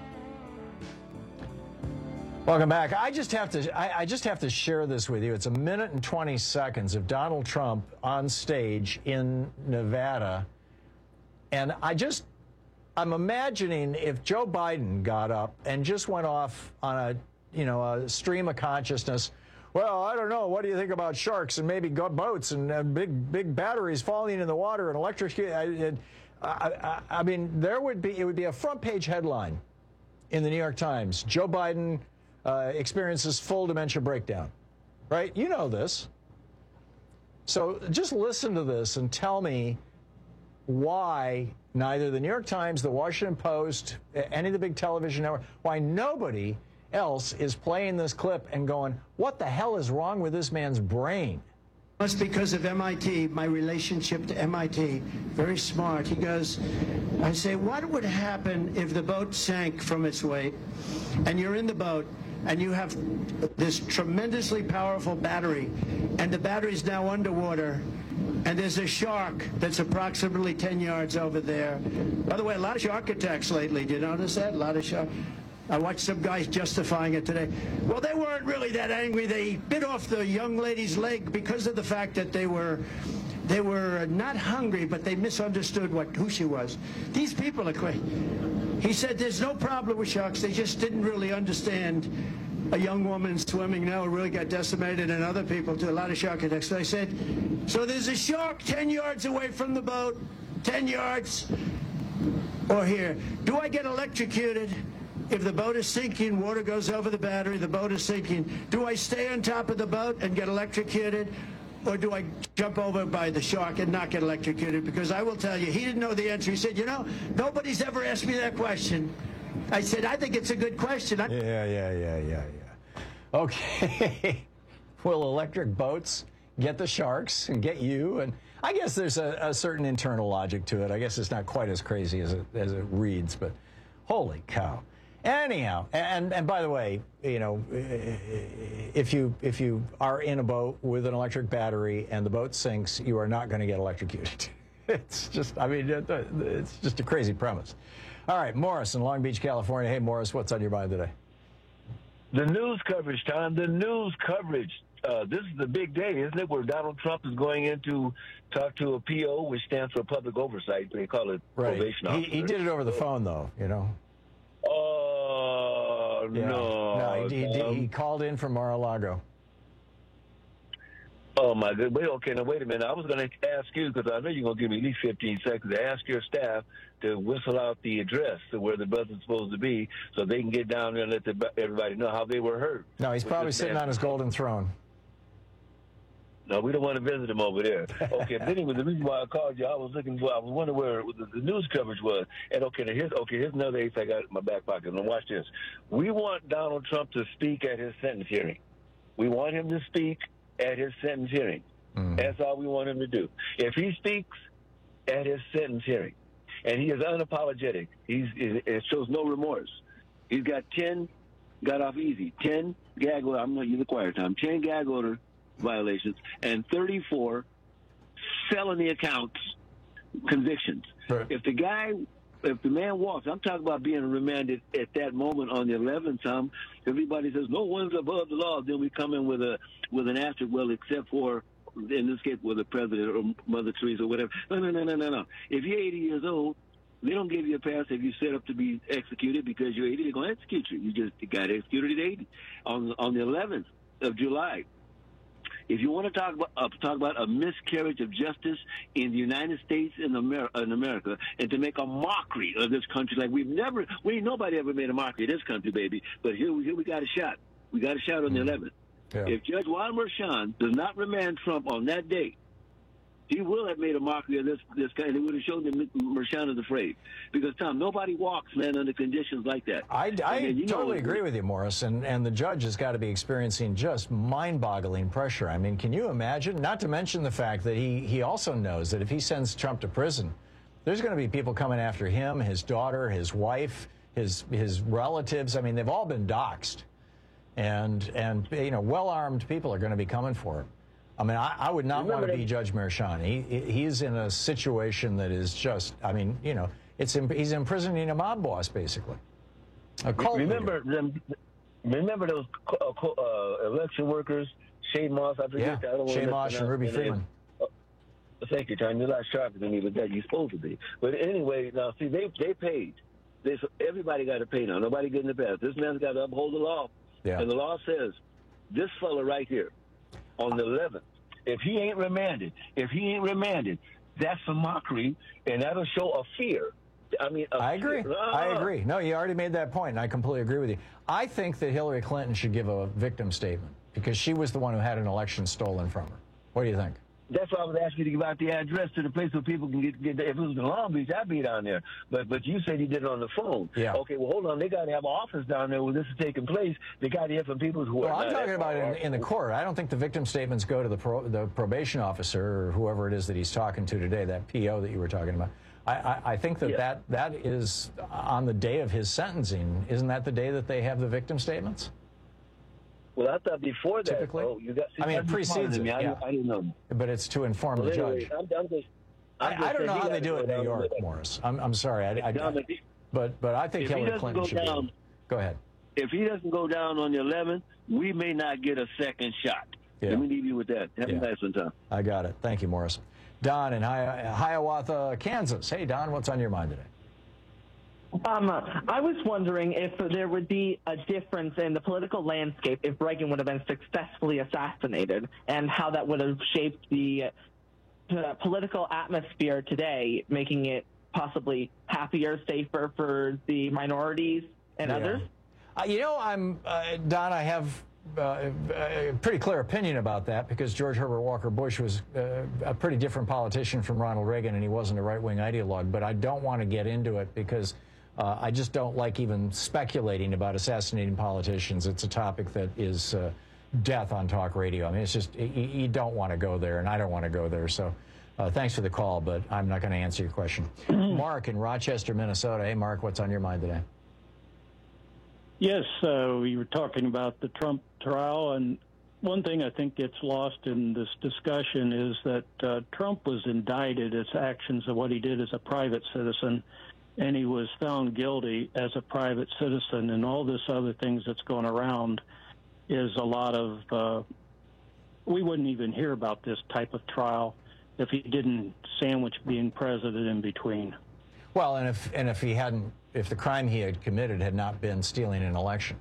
Welcome back. I just have to I, I just have to share this with you. It's a minute and twenty seconds of Donald Trump on stage in Nevada. And I just, I'm imagining if Joe Biden got up and just went off on a, you know, a stream of consciousness. Well, I don't know. What do you think about sharks and maybe boats and, and big, big batteries falling in the water and electric? I, I, I, I mean, there would be, it would be a front page headline in the New York Times. Joe Biden uh, experiences full dementia breakdown, right? You know this. So just listen to this and tell me why neither the New York Times, the Washington Post, any of the big television networks, why nobody else is playing this clip and going, what the hell is wrong with this man's brain? It's because of M I T, my relationship to M I T. Very smart. He goes, I say, what would happen if the boat sank from its weight and you're in the boat and you have this tremendously powerful battery and the battery's now underwater and there's a shark that's approximately ten yards over there. By the way, a lot of shark attacks lately. Do you notice that? A lot of shark. I watched some guys justifying it today. Well, they weren't really that angry. They bit off the young lady's leg because of the fact that they were they were not hungry, but they misunderstood what who she was. These people are crazy. He said there's no problem with sharks. They just didn't really understand a young woman swimming now really got decimated, and other people too. A lot of shark attacks. So I said, so there's a shark ten yards away from the boat, ten yards, or here. Do I get electrocuted? If the boat is sinking, water goes over the battery, the boat is sinking. Do I stay on top of the boat and get electrocuted? Or do I jump over by the shark and not get electrocuted? Because I will tell you, he didn't know the answer. He said, you know, nobody's ever asked me that question. I said, I think it's a good question. I yeah, yeah, yeah, yeah, yeah. Okay. Will electric boats get the sharks and get you? And I guess there's a, a certain internal logic to it. I guess it's not quite as crazy as it, as it reads, but holy cow. Anyhow, and and by the way, you know, if you if you are in a boat with an electric battery and the boat sinks, you are not going to get electrocuted. It's just, I mean, it's just a crazy premise. All right, Morris in Long Beach, California. Hey, Morris, what's on your mind today? The news coverage, Tom. The news coverage. Uh, this is the big day, isn't it, where Donald Trump is going in to talk to a P O, which stands for Public Oversight. They call it right. Probation He, Officer. he did it over the phone, though, you know. Oh, yeah. no. No, he, he, um, he called in from Mar-a-Lago. Oh, my God. Wait, okay, now, wait a minute. I was going to ask you, because I know you're going to give me at least fifteen seconds, to ask your staff to whistle out the address to where the bus is supposed to be so they can get down there and let the, everybody know how they were hurt. No, he's probably sitting on his golden throne. No, we don't want to visit him over there. Okay, but anyway, the reason why I called you, I was looking for, I was wondering where the, the news coverage was. And okay, now here's, okay, here's another ace I got in my back pocket. Now watch this. We want Donald Trump to speak at his sentence hearing. We want him to speak at his sentence hearing. Mm. That's all we want him to do. If he speaks at his sentence hearing, and he is unapologetic, he's, it shows no remorse. He's got ten, got off easy, ten gag order, I'm not using the quiet time, ten gag order violations and thirty-four felony accounts convictions. Right. If the guy, if the man walks, I'm talking about being remanded at that moment on the eleventh time. Everybody says no one's above the law. Then we come in with a with an after, well, except for in this case with the president or Mother Teresa or whatever. No, no, no, no, no, no. If you're eighty years old, They don't give you a pass if you're set up to be executed because you're eighty. They're going to execute you. You just you got executed at eighty on on the eleventh of July. If you want to talk about uh, talk about a miscarriage of justice in the United States and Amer- in America, and to make a mockery of this country, like we've never, we ain't nobody ever made a mockery of this country, baby. But here, here we got a shot. We got a shot on the eleventh. Yeah. If Judge Juan Merchan does not remand Trump on that day, he will have made a mockery of this this guy, and it would have shown that Merchan is afraid. Because, Tom, nobody walks, man, under conditions like that. I, I, I mean, you totally know, agree with you, Morris, and, and the judge has got to be experiencing just mind-boggling pressure. I mean, can you imagine? Not to mention the fact that he, he also knows that if he sends Trump to prison, there's going to be people coming after him, his daughter, his wife, his, his relatives. I mean, they've all been doxxed. And, and you know, well-armed people are going to be coming for him. I mean, I, I would not Remember want to that, be Judge Merchan. He, he's in a situation that is just, I mean, you know, it's he's imprisoning a mob boss, basically. A cult remember them, remember those uh, uh, election workers, Shane Moss, I forget. Yeah, I don't Shane Moss and Ruby Freeman. Uh, thank you, Tom. You're not sharper than me, but that you're supposed to be. But anyway, now, see, they they paid. They, everybody got to pay now. Nobody getting the pass. This man's got to uphold the law. Yeah. And the law says, this fella right here, on the eleventh, if he ain't remanded, if he ain't remanded, that's a mockery, and that'll show a fear. I mean, a I agree. fear. Ah. I agree. No, you already made that point, and I completely agree with you. I think that Hillary Clinton should give a victim statement because she was the one who had an election stolen from her. What do you think? That's why I was asking you to give out the address to the place where people can get, get there. If it was in Long Beach, I'd be down there. But but you said you did it on the phone. Yeah. Okay, well, hold on. They got to have an office down there where this is taking place. They got to hear from people who well, are I'm not talking about in, in the court. I don't think the victim statements go to the, pro, the probation officer or whoever it is that he's talking to today, that P O that you were talking about. I, I, I think that, Yeah. that that is on the day of his sentencing. Isn't that the day that they have the victim statements? Well, I thought before that, Typically? oh, you got. See, I mean, it that's smarter precedes than it, me. I, yeah. I didn't know. But it's to inform Well, the anyway, judge. I'm, I'm just, I'm I, just I don't saying know he how they gotta do it in go New down York, with- Morris. I'm, I'm sorry. I, I, Tom, if he- but but I think if he Hillary doesn't Clinton go should be. down- Go ahead. If he doesn't go down on the eleventh, we may not get a second shot. Yeah. Let me leave you with that. Have Yeah. a nice one, Tom. I got it. Thank you, Morris. Don in Hi- Hiawatha, Kansas. Hey, Don, what's on your mind today? Um, I was wondering if there would be a difference in the political landscape if Reagan would have been successfully assassinated, and how that would have shaped the uh, political atmosphere today, making it possibly happier, safer for the minorities and Yeah. others. Uh, you know, I'm uh, Don. I have uh, a pretty clear opinion about that because George Herbert Walker Bush was uh, a pretty different politician from Ronald Reagan, and he wasn't a right-wing ideologue. But I don't want to get into it because uh, I just don't like even speculating about assassinating politicians. It's a topic that is uh, death on talk radio. I mean, it's just you, you don't want to go there, and I don't want to go there. So. Uh, thanks for the call, but I'm not going to answer your question. Mark in Rochester, Minnesota. Hey, Mark, what's on your mind today? Yes, uh, we were talking about the Trump trial, and one thing I think gets lost in this discussion is that uh, Trump was indicted as actions of what he did as a private citizen, and he was found guilty as a private citizen, and all this other things that's going around is a lot of, uh, we wouldn't even hear about this type of trial if he didn't sandwich being president in between. Well, and if and if he hadn't, if the crime he had committed had not been stealing an election.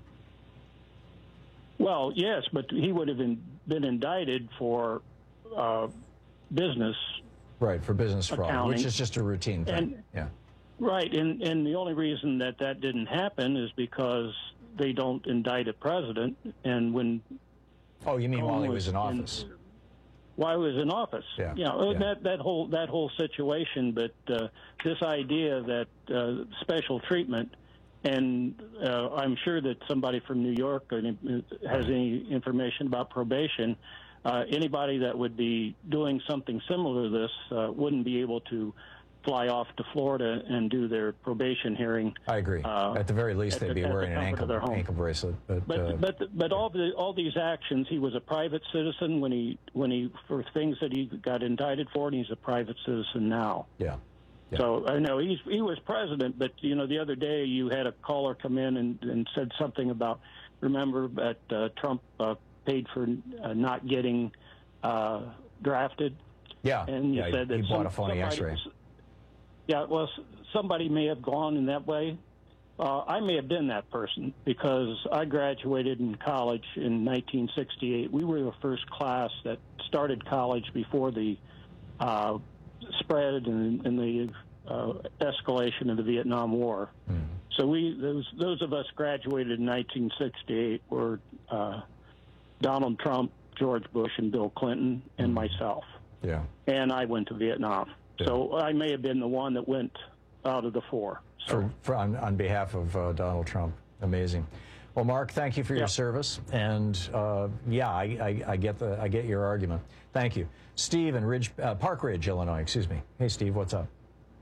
Well, yes, but he would have been, been indicted for uh, business. Right, for business fraud, accounting. which is just a routine thing. And- yeah. Right, and, and the only reason that that didn't happen is because they don't indict a president, and when... Oh, you mean Cohen while he was in office? While he was in office. Yeah, You know, yeah. that, that whole that whole situation, but uh, this idea that uh, special treatment, and uh, I'm sure that somebody from New York has any information about probation, uh, anybody that would be doing something similar to this uh, wouldn't be able to fly off to Florida and do their probation hearing. I agree. Uh, At the very least, at they'd the- be at the wearing an comfort ankle of their home. ankle bracelet. But, But uh, but but all the all these actions, he was a private citizen when he when he for things that he got indicted for, and he's a private citizen now. yeah. Yeah. So I know he's he was president, but you know the other day you had a caller come in and, and said something about remember that uh, Trump uh, paid for uh, not getting uh, drafted. Yeah. and you yeah, said he, that he bought some- a phony somebody- X-ray. Yeah, well, somebody may have gone in that way. Uh, I may have been that person because I graduated in college in nineteen sixty-eight. We were the first class that started college before the uh, spread and, and the uh, escalation of the Vietnam War. Mm. So we those those of us graduated in nineteen sixty-eight were uh, Donald Trump, George Bush, and Bill Clinton, and mm. myself. Yeah. And I went to Vietnam. Yeah. So I may have been the one that went out of the four. So. For, for, on, on behalf of uh, Donald Trump. Amazing. Well, Mark, thank you for your yeah. service. And uh, yeah, I, I, I get the I get your argument. Thank you. Steve in Ridge, uh, Park Ridge, Illinois. Excuse me. Hey, Steve, what's up?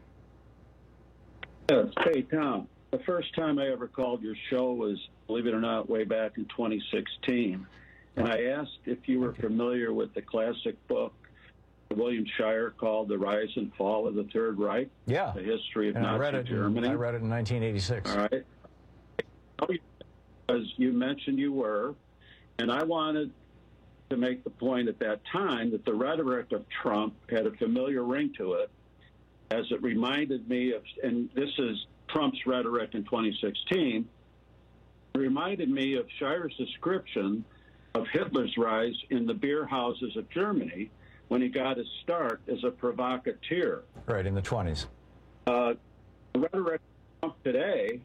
Yes. Hey, Tom. The first time I ever called your show was, believe it or not, way back in twenty sixteen. And I asked if you were familiar with the classic book William Shirer called The Rise and Fall of the Third Reich. Yeah. The History of and Nazi I read it Germany. In, I read it in nineteen eighty-six. All right. Because you mentioned you were, and I wanted to make the point at that time that the rhetoric of Trump had a familiar ring to it, as it reminded me of, and this is Trump's rhetoric in twenty sixteen, it reminded me of Shirer's description of Hitler's rise in the beer houses of Germany when he got his start as a provocateur. Right, in the twenties. Uh, the rhetoric of Trump today,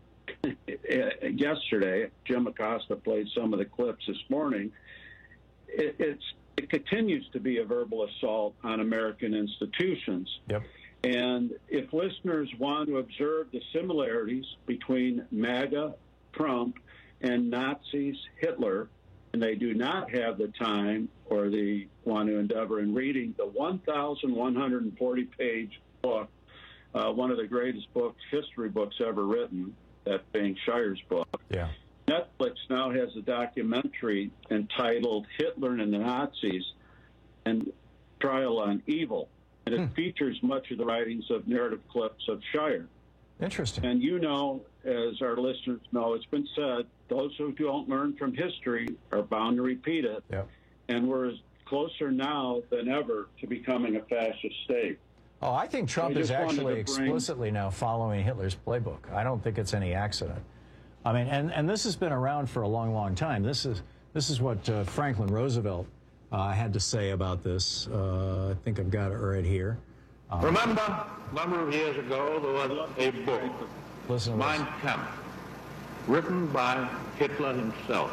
yesterday, Jim Acosta played some of the clips this morning, it, it's, it continues to be a verbal assault on American institutions. Yep. And if listeners want to observe the similarities between MAGA, Trump, and Nazis, Hitler, and they do not have the time or the want to endeavor in reading the one thousand one hundred forty page book, uh, one of the greatest books, history books ever written, that being Shirer's book. Yeah. Netflix now has a documentary entitled Hitler and the Nazis and Trial on Evil, and it hmm. features much of the writings of narrative clips of Shirer. Interesting. And you know, as our listeners know, it's been said, those who don't learn from history are bound to repeat it. Yep. And we're closer now than ever to becoming a fascist state. Oh, I think Trump I is actually bring... explicitly now following Hitler's playbook. I don't think it's any accident. I mean, and, and this has been around for a long, long time. This is this is what uh, Franklin Roosevelt uh, had to say about this. Uh, I think I've got it right here. Um, Remember, a number of years ago, there was a book, Listen Mein Kampf, written by Hitler himself.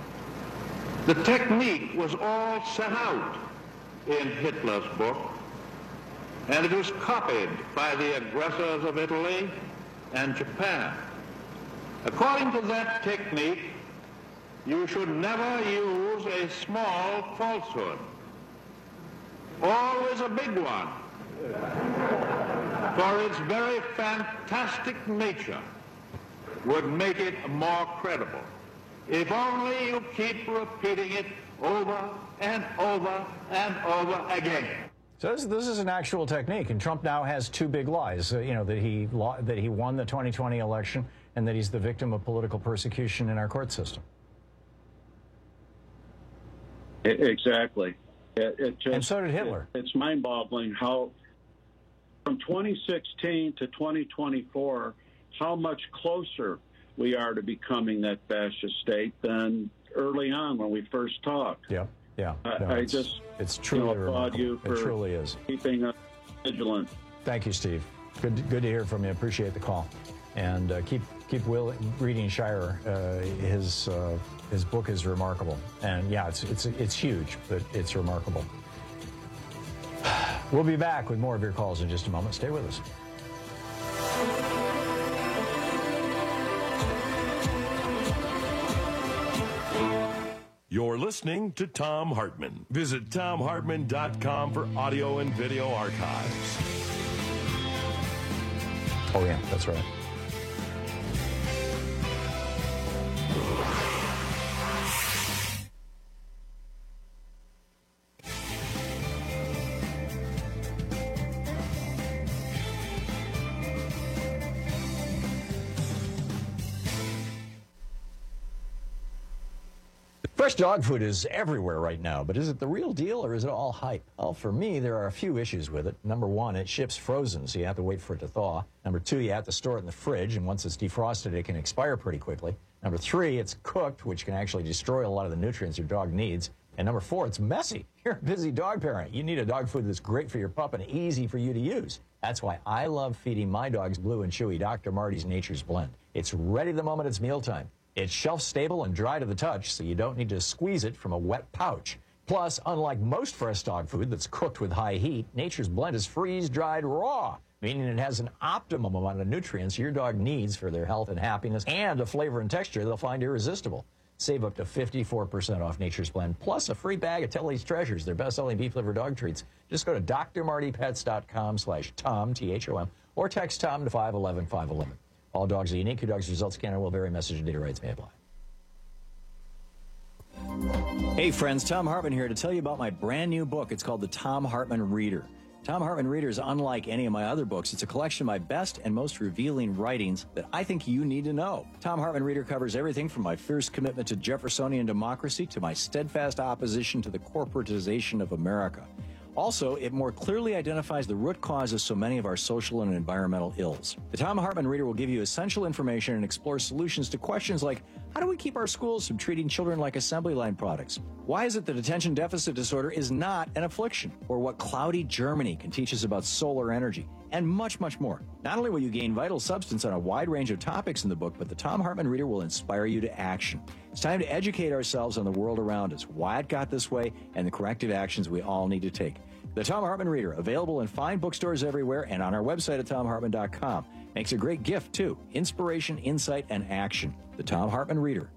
The technique was all set out in Hitler's book, and it was copied by the aggressors of Italy and Japan. According to that technique, you should never use a small falsehood, always a big one, for its very fantastic nature would make it more credible. If only you keep repeating it over and over and over again. So this, this is an actual technique, and Trump now has two big lies. Uh, you know, that he that he won the twenty twenty election, and that he's the victim of political persecution in our court system. Exactly. It, it just, and so did Hitler. It, it's mind-boggling how, from twenty sixteen to twenty twenty-four, how much closer we are to becoming that fascist state than early on when we first talked. Yeah, yeah. I, no, I it's, just it's truly you know, applaud you for it truly is. keeping us vigilant. Thank you, Steve. Good, to, good to hear from you. Appreciate the call, and uh, keep keep will, reading Shirer. Uh, his uh, his book is remarkable, and yeah, it's it's it's huge, but it's remarkable. We'll be back with more of your calls in just a moment. Stay with us. You're listening to Thom Hartmann. Visit Thom Hartmann dot com for audio and video archives. Oh, yeah, that's right. Fresh dog food is everywhere right now, but is it the real deal or is it all hype? Well, for me, there are a few issues with it. Number one, it ships frozen, so you have to wait for it to thaw. Number two, you have to store it in the fridge, and once it's defrosted, it can expire pretty quickly. Number three, it's cooked, which can actually destroy a lot of the nutrients your dog needs. And number four, it's messy. You're a busy dog parent. You need a dog food that's great for your pup and easy for you to use. That's why I love feeding my dogs Blue and Chewy Doctor Marty's Nature's Blend. It's ready the moment it's mealtime. It's shelf-stable and dry to the touch, so you don't need to squeeze it from a wet pouch. Plus, unlike most fresh dog food that's cooked with high heat, Nature's Blend is freeze-dried raw, meaning it has an optimum amount of nutrients your dog needs for their health and happiness, and a flavor and texture they'll find irresistible. Save up to fifty-four percent off Nature's Blend, plus a free bag of Telly's Treasures, their best-selling beef liver dog treats. Just go to D R Marty Pets dot com slash Tom, T H O M, or text Tom to five one one, five one one. All dogs are unique. Your dog's results can and will vary. Message and data rights may apply. Hey friends, Tom Hartman here to tell you about my brand new book. It's called The Tom Hartman Reader. Tom Hartman Reader is unlike any of my other books. It's a collection of my best and most revealing writings that I think you need to know. Tom Hartman Reader covers everything from my fierce commitment to Jeffersonian democracy to my steadfast opposition to the corporatization of America. Also, it more clearly identifies the root cause of so many of our social and environmental ills. The Tom Hartman Reader will give you essential information and explore solutions to questions like, how do we keep our schools from treating children like assembly line products? Why is it that attention deficit disorder is not an affliction? Or what cloudy Germany can teach us about solar energy? And much, much more. Not only will you gain vital substance on a wide range of topics in the book, but the Tom Hartman Reader will inspire you to action. It's time to educate ourselves on the world around us, why it got this way, and the corrective actions we all need to take. The Tom Hartman Reader, available in fine bookstores everywhere and on our website at tom hartman dot com. Makes a great gift, too. Inspiration, insight, and action. The Tom Hartman Reader.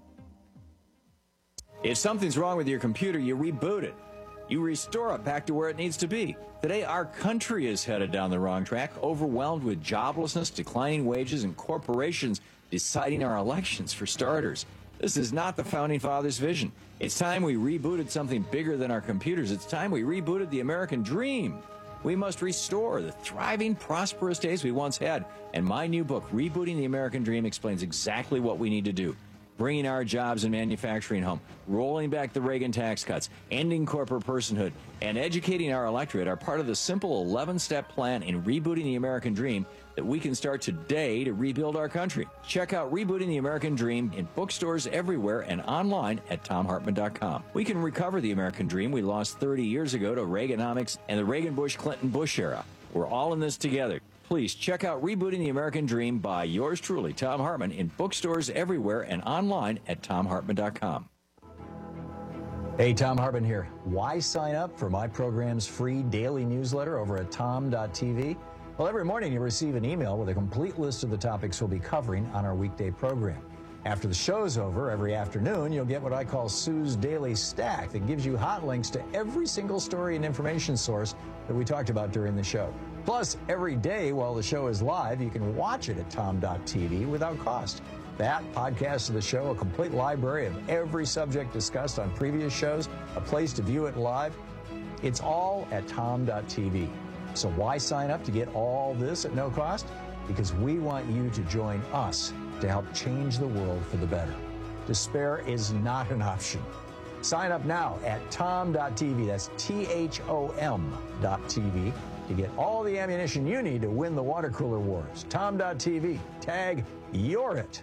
If something's wrong with your computer, you reboot it. You restore it back to where it needs to be. Today, our country is headed down the wrong track, overwhelmed with joblessness, declining wages, and corporations deciding our elections for starters. This is not the Founding Fathers' vision. It's time we rebooted something bigger than our computers. It's time we rebooted the American dream. We must restore the thriving, prosperous days we once had. And my new book, Rebooting the American Dream, explains exactly what we need to do. Bringing our jobs and manufacturing home, rolling back the Reagan tax cuts, ending corporate personhood, and educating our electorate are part of the simple eleven-step plan in rebooting the American dream that we can start today to rebuild our country. Check out Rebooting the American Dream in bookstores everywhere and online at tom hartman dot com. We can recover the American dream we lost thirty years ago to Reaganomics and the Reagan-Bush-Clinton-Bush era. We're all in this together. Please check out Rebooting the American Dream by yours truly, Tom Hartman, in bookstores everywhere and online at tom hartman dot com. Hey, Tom Hartman here. Why sign up for my program's free daily newsletter over at tom dot t v? Well, every morning you receive an email with a complete list of the topics we'll be covering on our weekday program. After the show's over, every afternoon, you'll get what I call Sue's Daily Stack that gives you hot links to every single story and information source that we talked about during the show. Plus, every day while the show is live, you can watch it at tom dot t v without cost. That, podcast of the show, a complete library of every subject discussed on previous shows, a place to view it live, it's all at tom dot t v. So why sign up to get all this at no cost? Because we want you to join us to help change the world for the better. Despair is not an option. Sign up now at tom dot t v. That's T H O M dot T V to get all the ammunition you need to win the water cooler wars. tom dot t v. Tag You're It.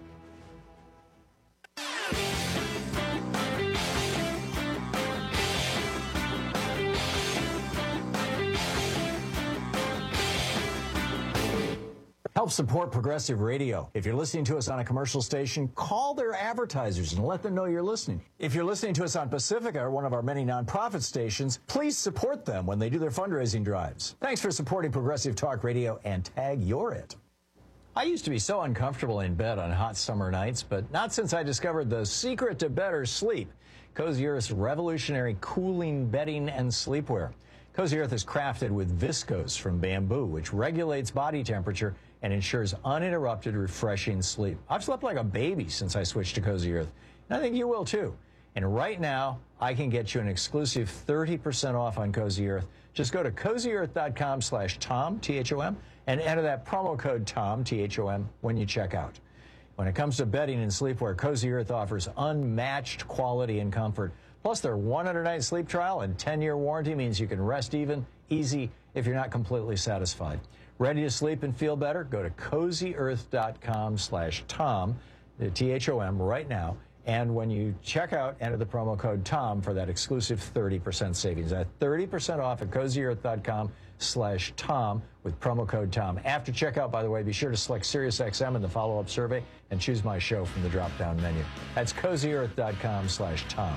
Help support Progressive Radio. If you're listening to us on a commercial station, call their advertisers and let them know you're listening. If you're listening to us on Pacifica, or one of our many nonprofit stations, please support them when they do their fundraising drives. Thanks for supporting Progressive Talk Radio and tag You're It. I used to be so uncomfortable in bed on hot summer nights, but not since I discovered the secret to better sleep, Cozy Earth's revolutionary cooling bedding and sleepwear. Cozy Earth is crafted with viscose from bamboo, which regulates body temperature and ensures uninterrupted, refreshing sleep. I've slept like a baby since I switched to Cozy Earth, and I think you will too. And right now, I can get you an exclusive thirty percent off on Cozy Earth. Just go to cozy earth dot com slash Tom, T H O M, and enter that promo code Tom, T H O M, when you check out. When it comes to bedding and sleepwear, Cozy Earth offers unmatched quality and comfort. Plus, their one hundred night sleep trial and ten year warranty means you can rest even, easy, if you're not completely satisfied. Ready to sleep and feel better? Go to cozy earth dot com slash Tom, T H O M, right now. And when you check out, enter the promo code TOM for that exclusive thirty percent savings. That's thirty percent off at cozy earth dot com slash Tom with promo code TOM. After checkout, by the way, be sure to select SiriusXM in the follow-up survey and choose my show from the drop-down menu. That's cozy earth dot com slash Tom.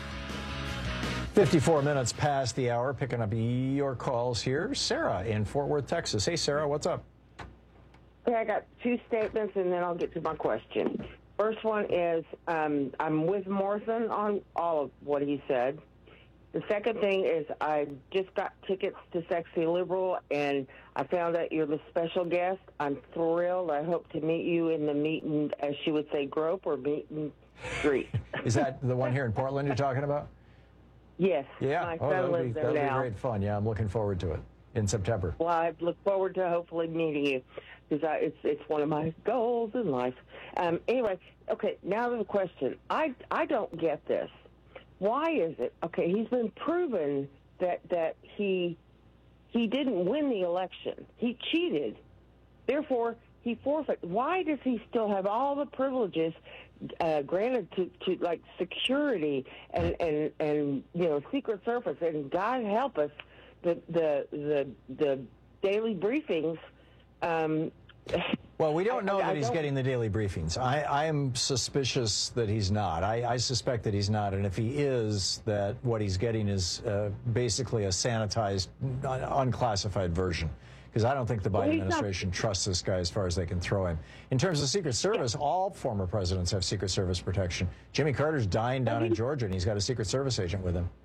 fifty-four minutes past the hour, picking up your calls here. Sarah in Fort Worth, Texas. Hey, Sarah, what's up? Okay, I got two statements, and then I'll get to my question. First one is um, I'm with Morrison on all of what he said. The second thing is I just got tickets to Sexy Liberal, and I found out you're the special guest. I'm thrilled. I hope to meet you in the meet and, as she would say, grope or meet and greet. Is that the one here in Portland you're talking about? Yes. Yeah. My oh, son that'll lives be, there that'll now. be great fun. Yeah, I'm looking forward to it in September. Well, I look forward to hopefully meeting you because it's it's one of my goals in life. Um, anyway, okay, now to the question. I, I don't get this. Why is it? Okay, he's been proven that that he he didn't win the election. He cheated. Therefore, he forfeited. Why does he still have all the privileges uh, granted to, to like security and, and, and you know Secret Service? And God help us, the the the, the daily briefings. Um, Well, we don't know I, I that he's don't... getting the daily briefings. I, I am suspicious that he's not. I, I suspect that he's not. And if he is, that what he's getting is uh, basically a sanitized, un unclassified version. Because I don't think the Biden well, administration not... trusts this guy as far as they can throw him. In terms of Secret Service, yeah. all former presidents have Secret Service protection. Jimmy Carter's dying down he... in Georgia, and he's got a Secret Service agent with him.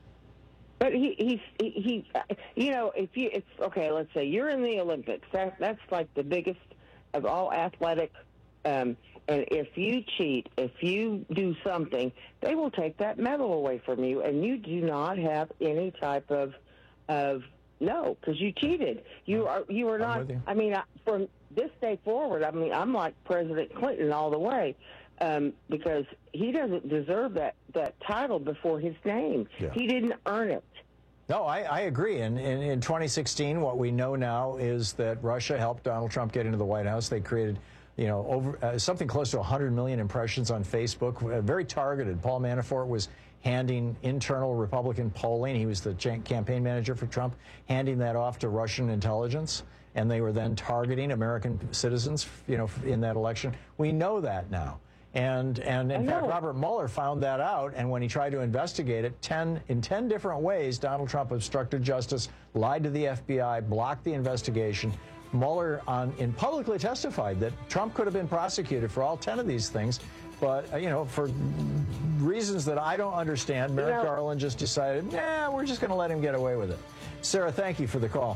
But he, he's, he, he, you know, if you, it's, okay, let's say you're in the Olympics. That, that's like the biggest of all athletic, um, and if you cheat, if you do something, they will take that medal away from you, and you do not have any type of, of no, because you cheated. You are, you are not. I mean, I, from this day forward, I mean, I'm like President Clinton all the way, um, because he doesn't deserve that that title before his name. Yeah. He didn't earn it. No, I, I agree. And in, in twenty sixteen, what we know now is that Russia helped Donald Trump get into the White House. They created, you know, over uh, something close to one hundred million impressions on Facebook, uh, very targeted. Paul Manafort was handing internal Republican polling. He was the campaign manager for Trump, handing that off to Russian intelligence, and they were then targeting American citizens, you know, in that election. We know that now. And, and in fact, Robert Mueller found that out, and when he tried to investigate it, ten, in ten different ways, Donald Trump obstructed justice, lied to the F B I, blocked the investigation. Mueller on, in publicly testified that Trump could have been prosecuted for all ten of these things, but, uh, you know, for reasons that I don't understand, Merrick yeah. Garland just decided, nah, we're just going to let him get away with it. Sarah, thank you for the call.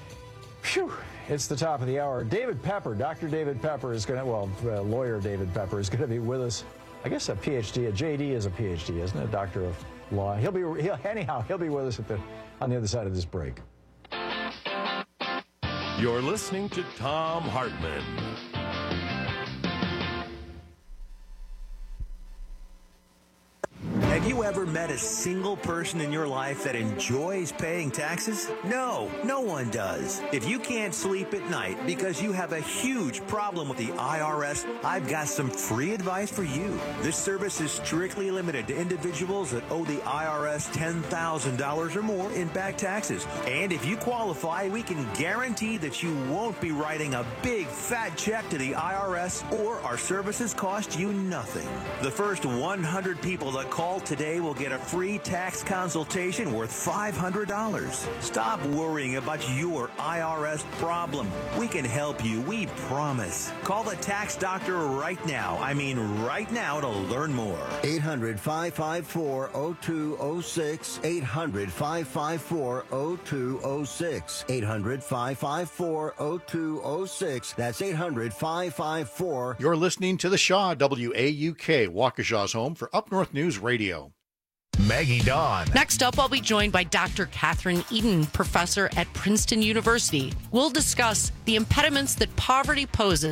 Phew. It's the top of the hour. David Pepper, Doctor David Pepper is going to, well, uh, lawyer David Pepper is going to be with us. I guess a P H D, a J D is a P H D, isn't it? A doctor of law. He'll be, he'll, anyhow, he'll be with us at the, on the other side of this break. You're listening to Thom Hartmann. Have you ever met a single person in your life that enjoys paying taxes? No, no one does. If you can't sleep at night because you have a huge problem with the I R S, I've got some free advice for you. This service is strictly limited to individuals that owe the I R S ten thousand dollars or more in back taxes. And if you qualify, we can guarantee that you won't be writing a big fat check to the I R S, or our services cost you nothing. The first one hundred people that call today will get a free tax consultation worth five hundred dollars. Stop worrying about your I R S problem. We can help you, we promise. Call the tax doctor right now. I mean right now to learn more. eight hundred, five five four, oh two oh six. eight hundred, five five four, oh two oh six. eight hundred, five five four, oh two oh six. That's eight hundred, five five four. You're listening to The Shaw, W A U K, Waukesha's home for Up North News Radio. Maggie Dawn. Next up, I'll be joined by Doctor Catherine Eden, professor at Princeton University. We'll discuss the impediments that poverty poses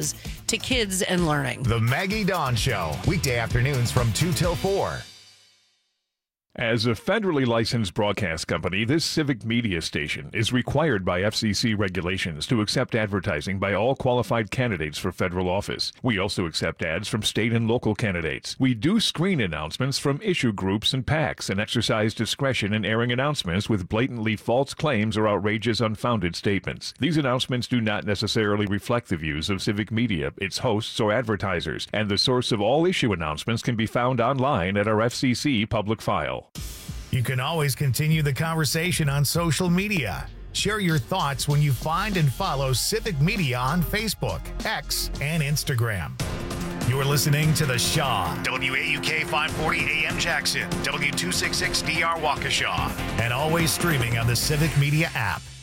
to kids and learning. The Maggie Dawn Show, weekday afternoons from two till four. As a federally licensed broadcast company, this civic media station is required by F C C regulations to accept advertising by all qualified candidates for federal office. We also accept ads from state and local candidates. We do screen announcements from issue groups and PACs and exercise discretion in airing announcements with blatantly false claims or outrageous unfounded statements. These announcements do not necessarily reflect the views of civic media, its hosts, or advertisers, and the source of all issue announcements can be found online at our F C C public file. You can always continue the conversation on social media. Share your thoughts when you find and follow Civic Media on Facebook, X, and Instagram. You're listening to The Shaw, W A U K five forty A M Jackson, W two sixty-six D R Waukesha, and always streaming on the Civic Media app.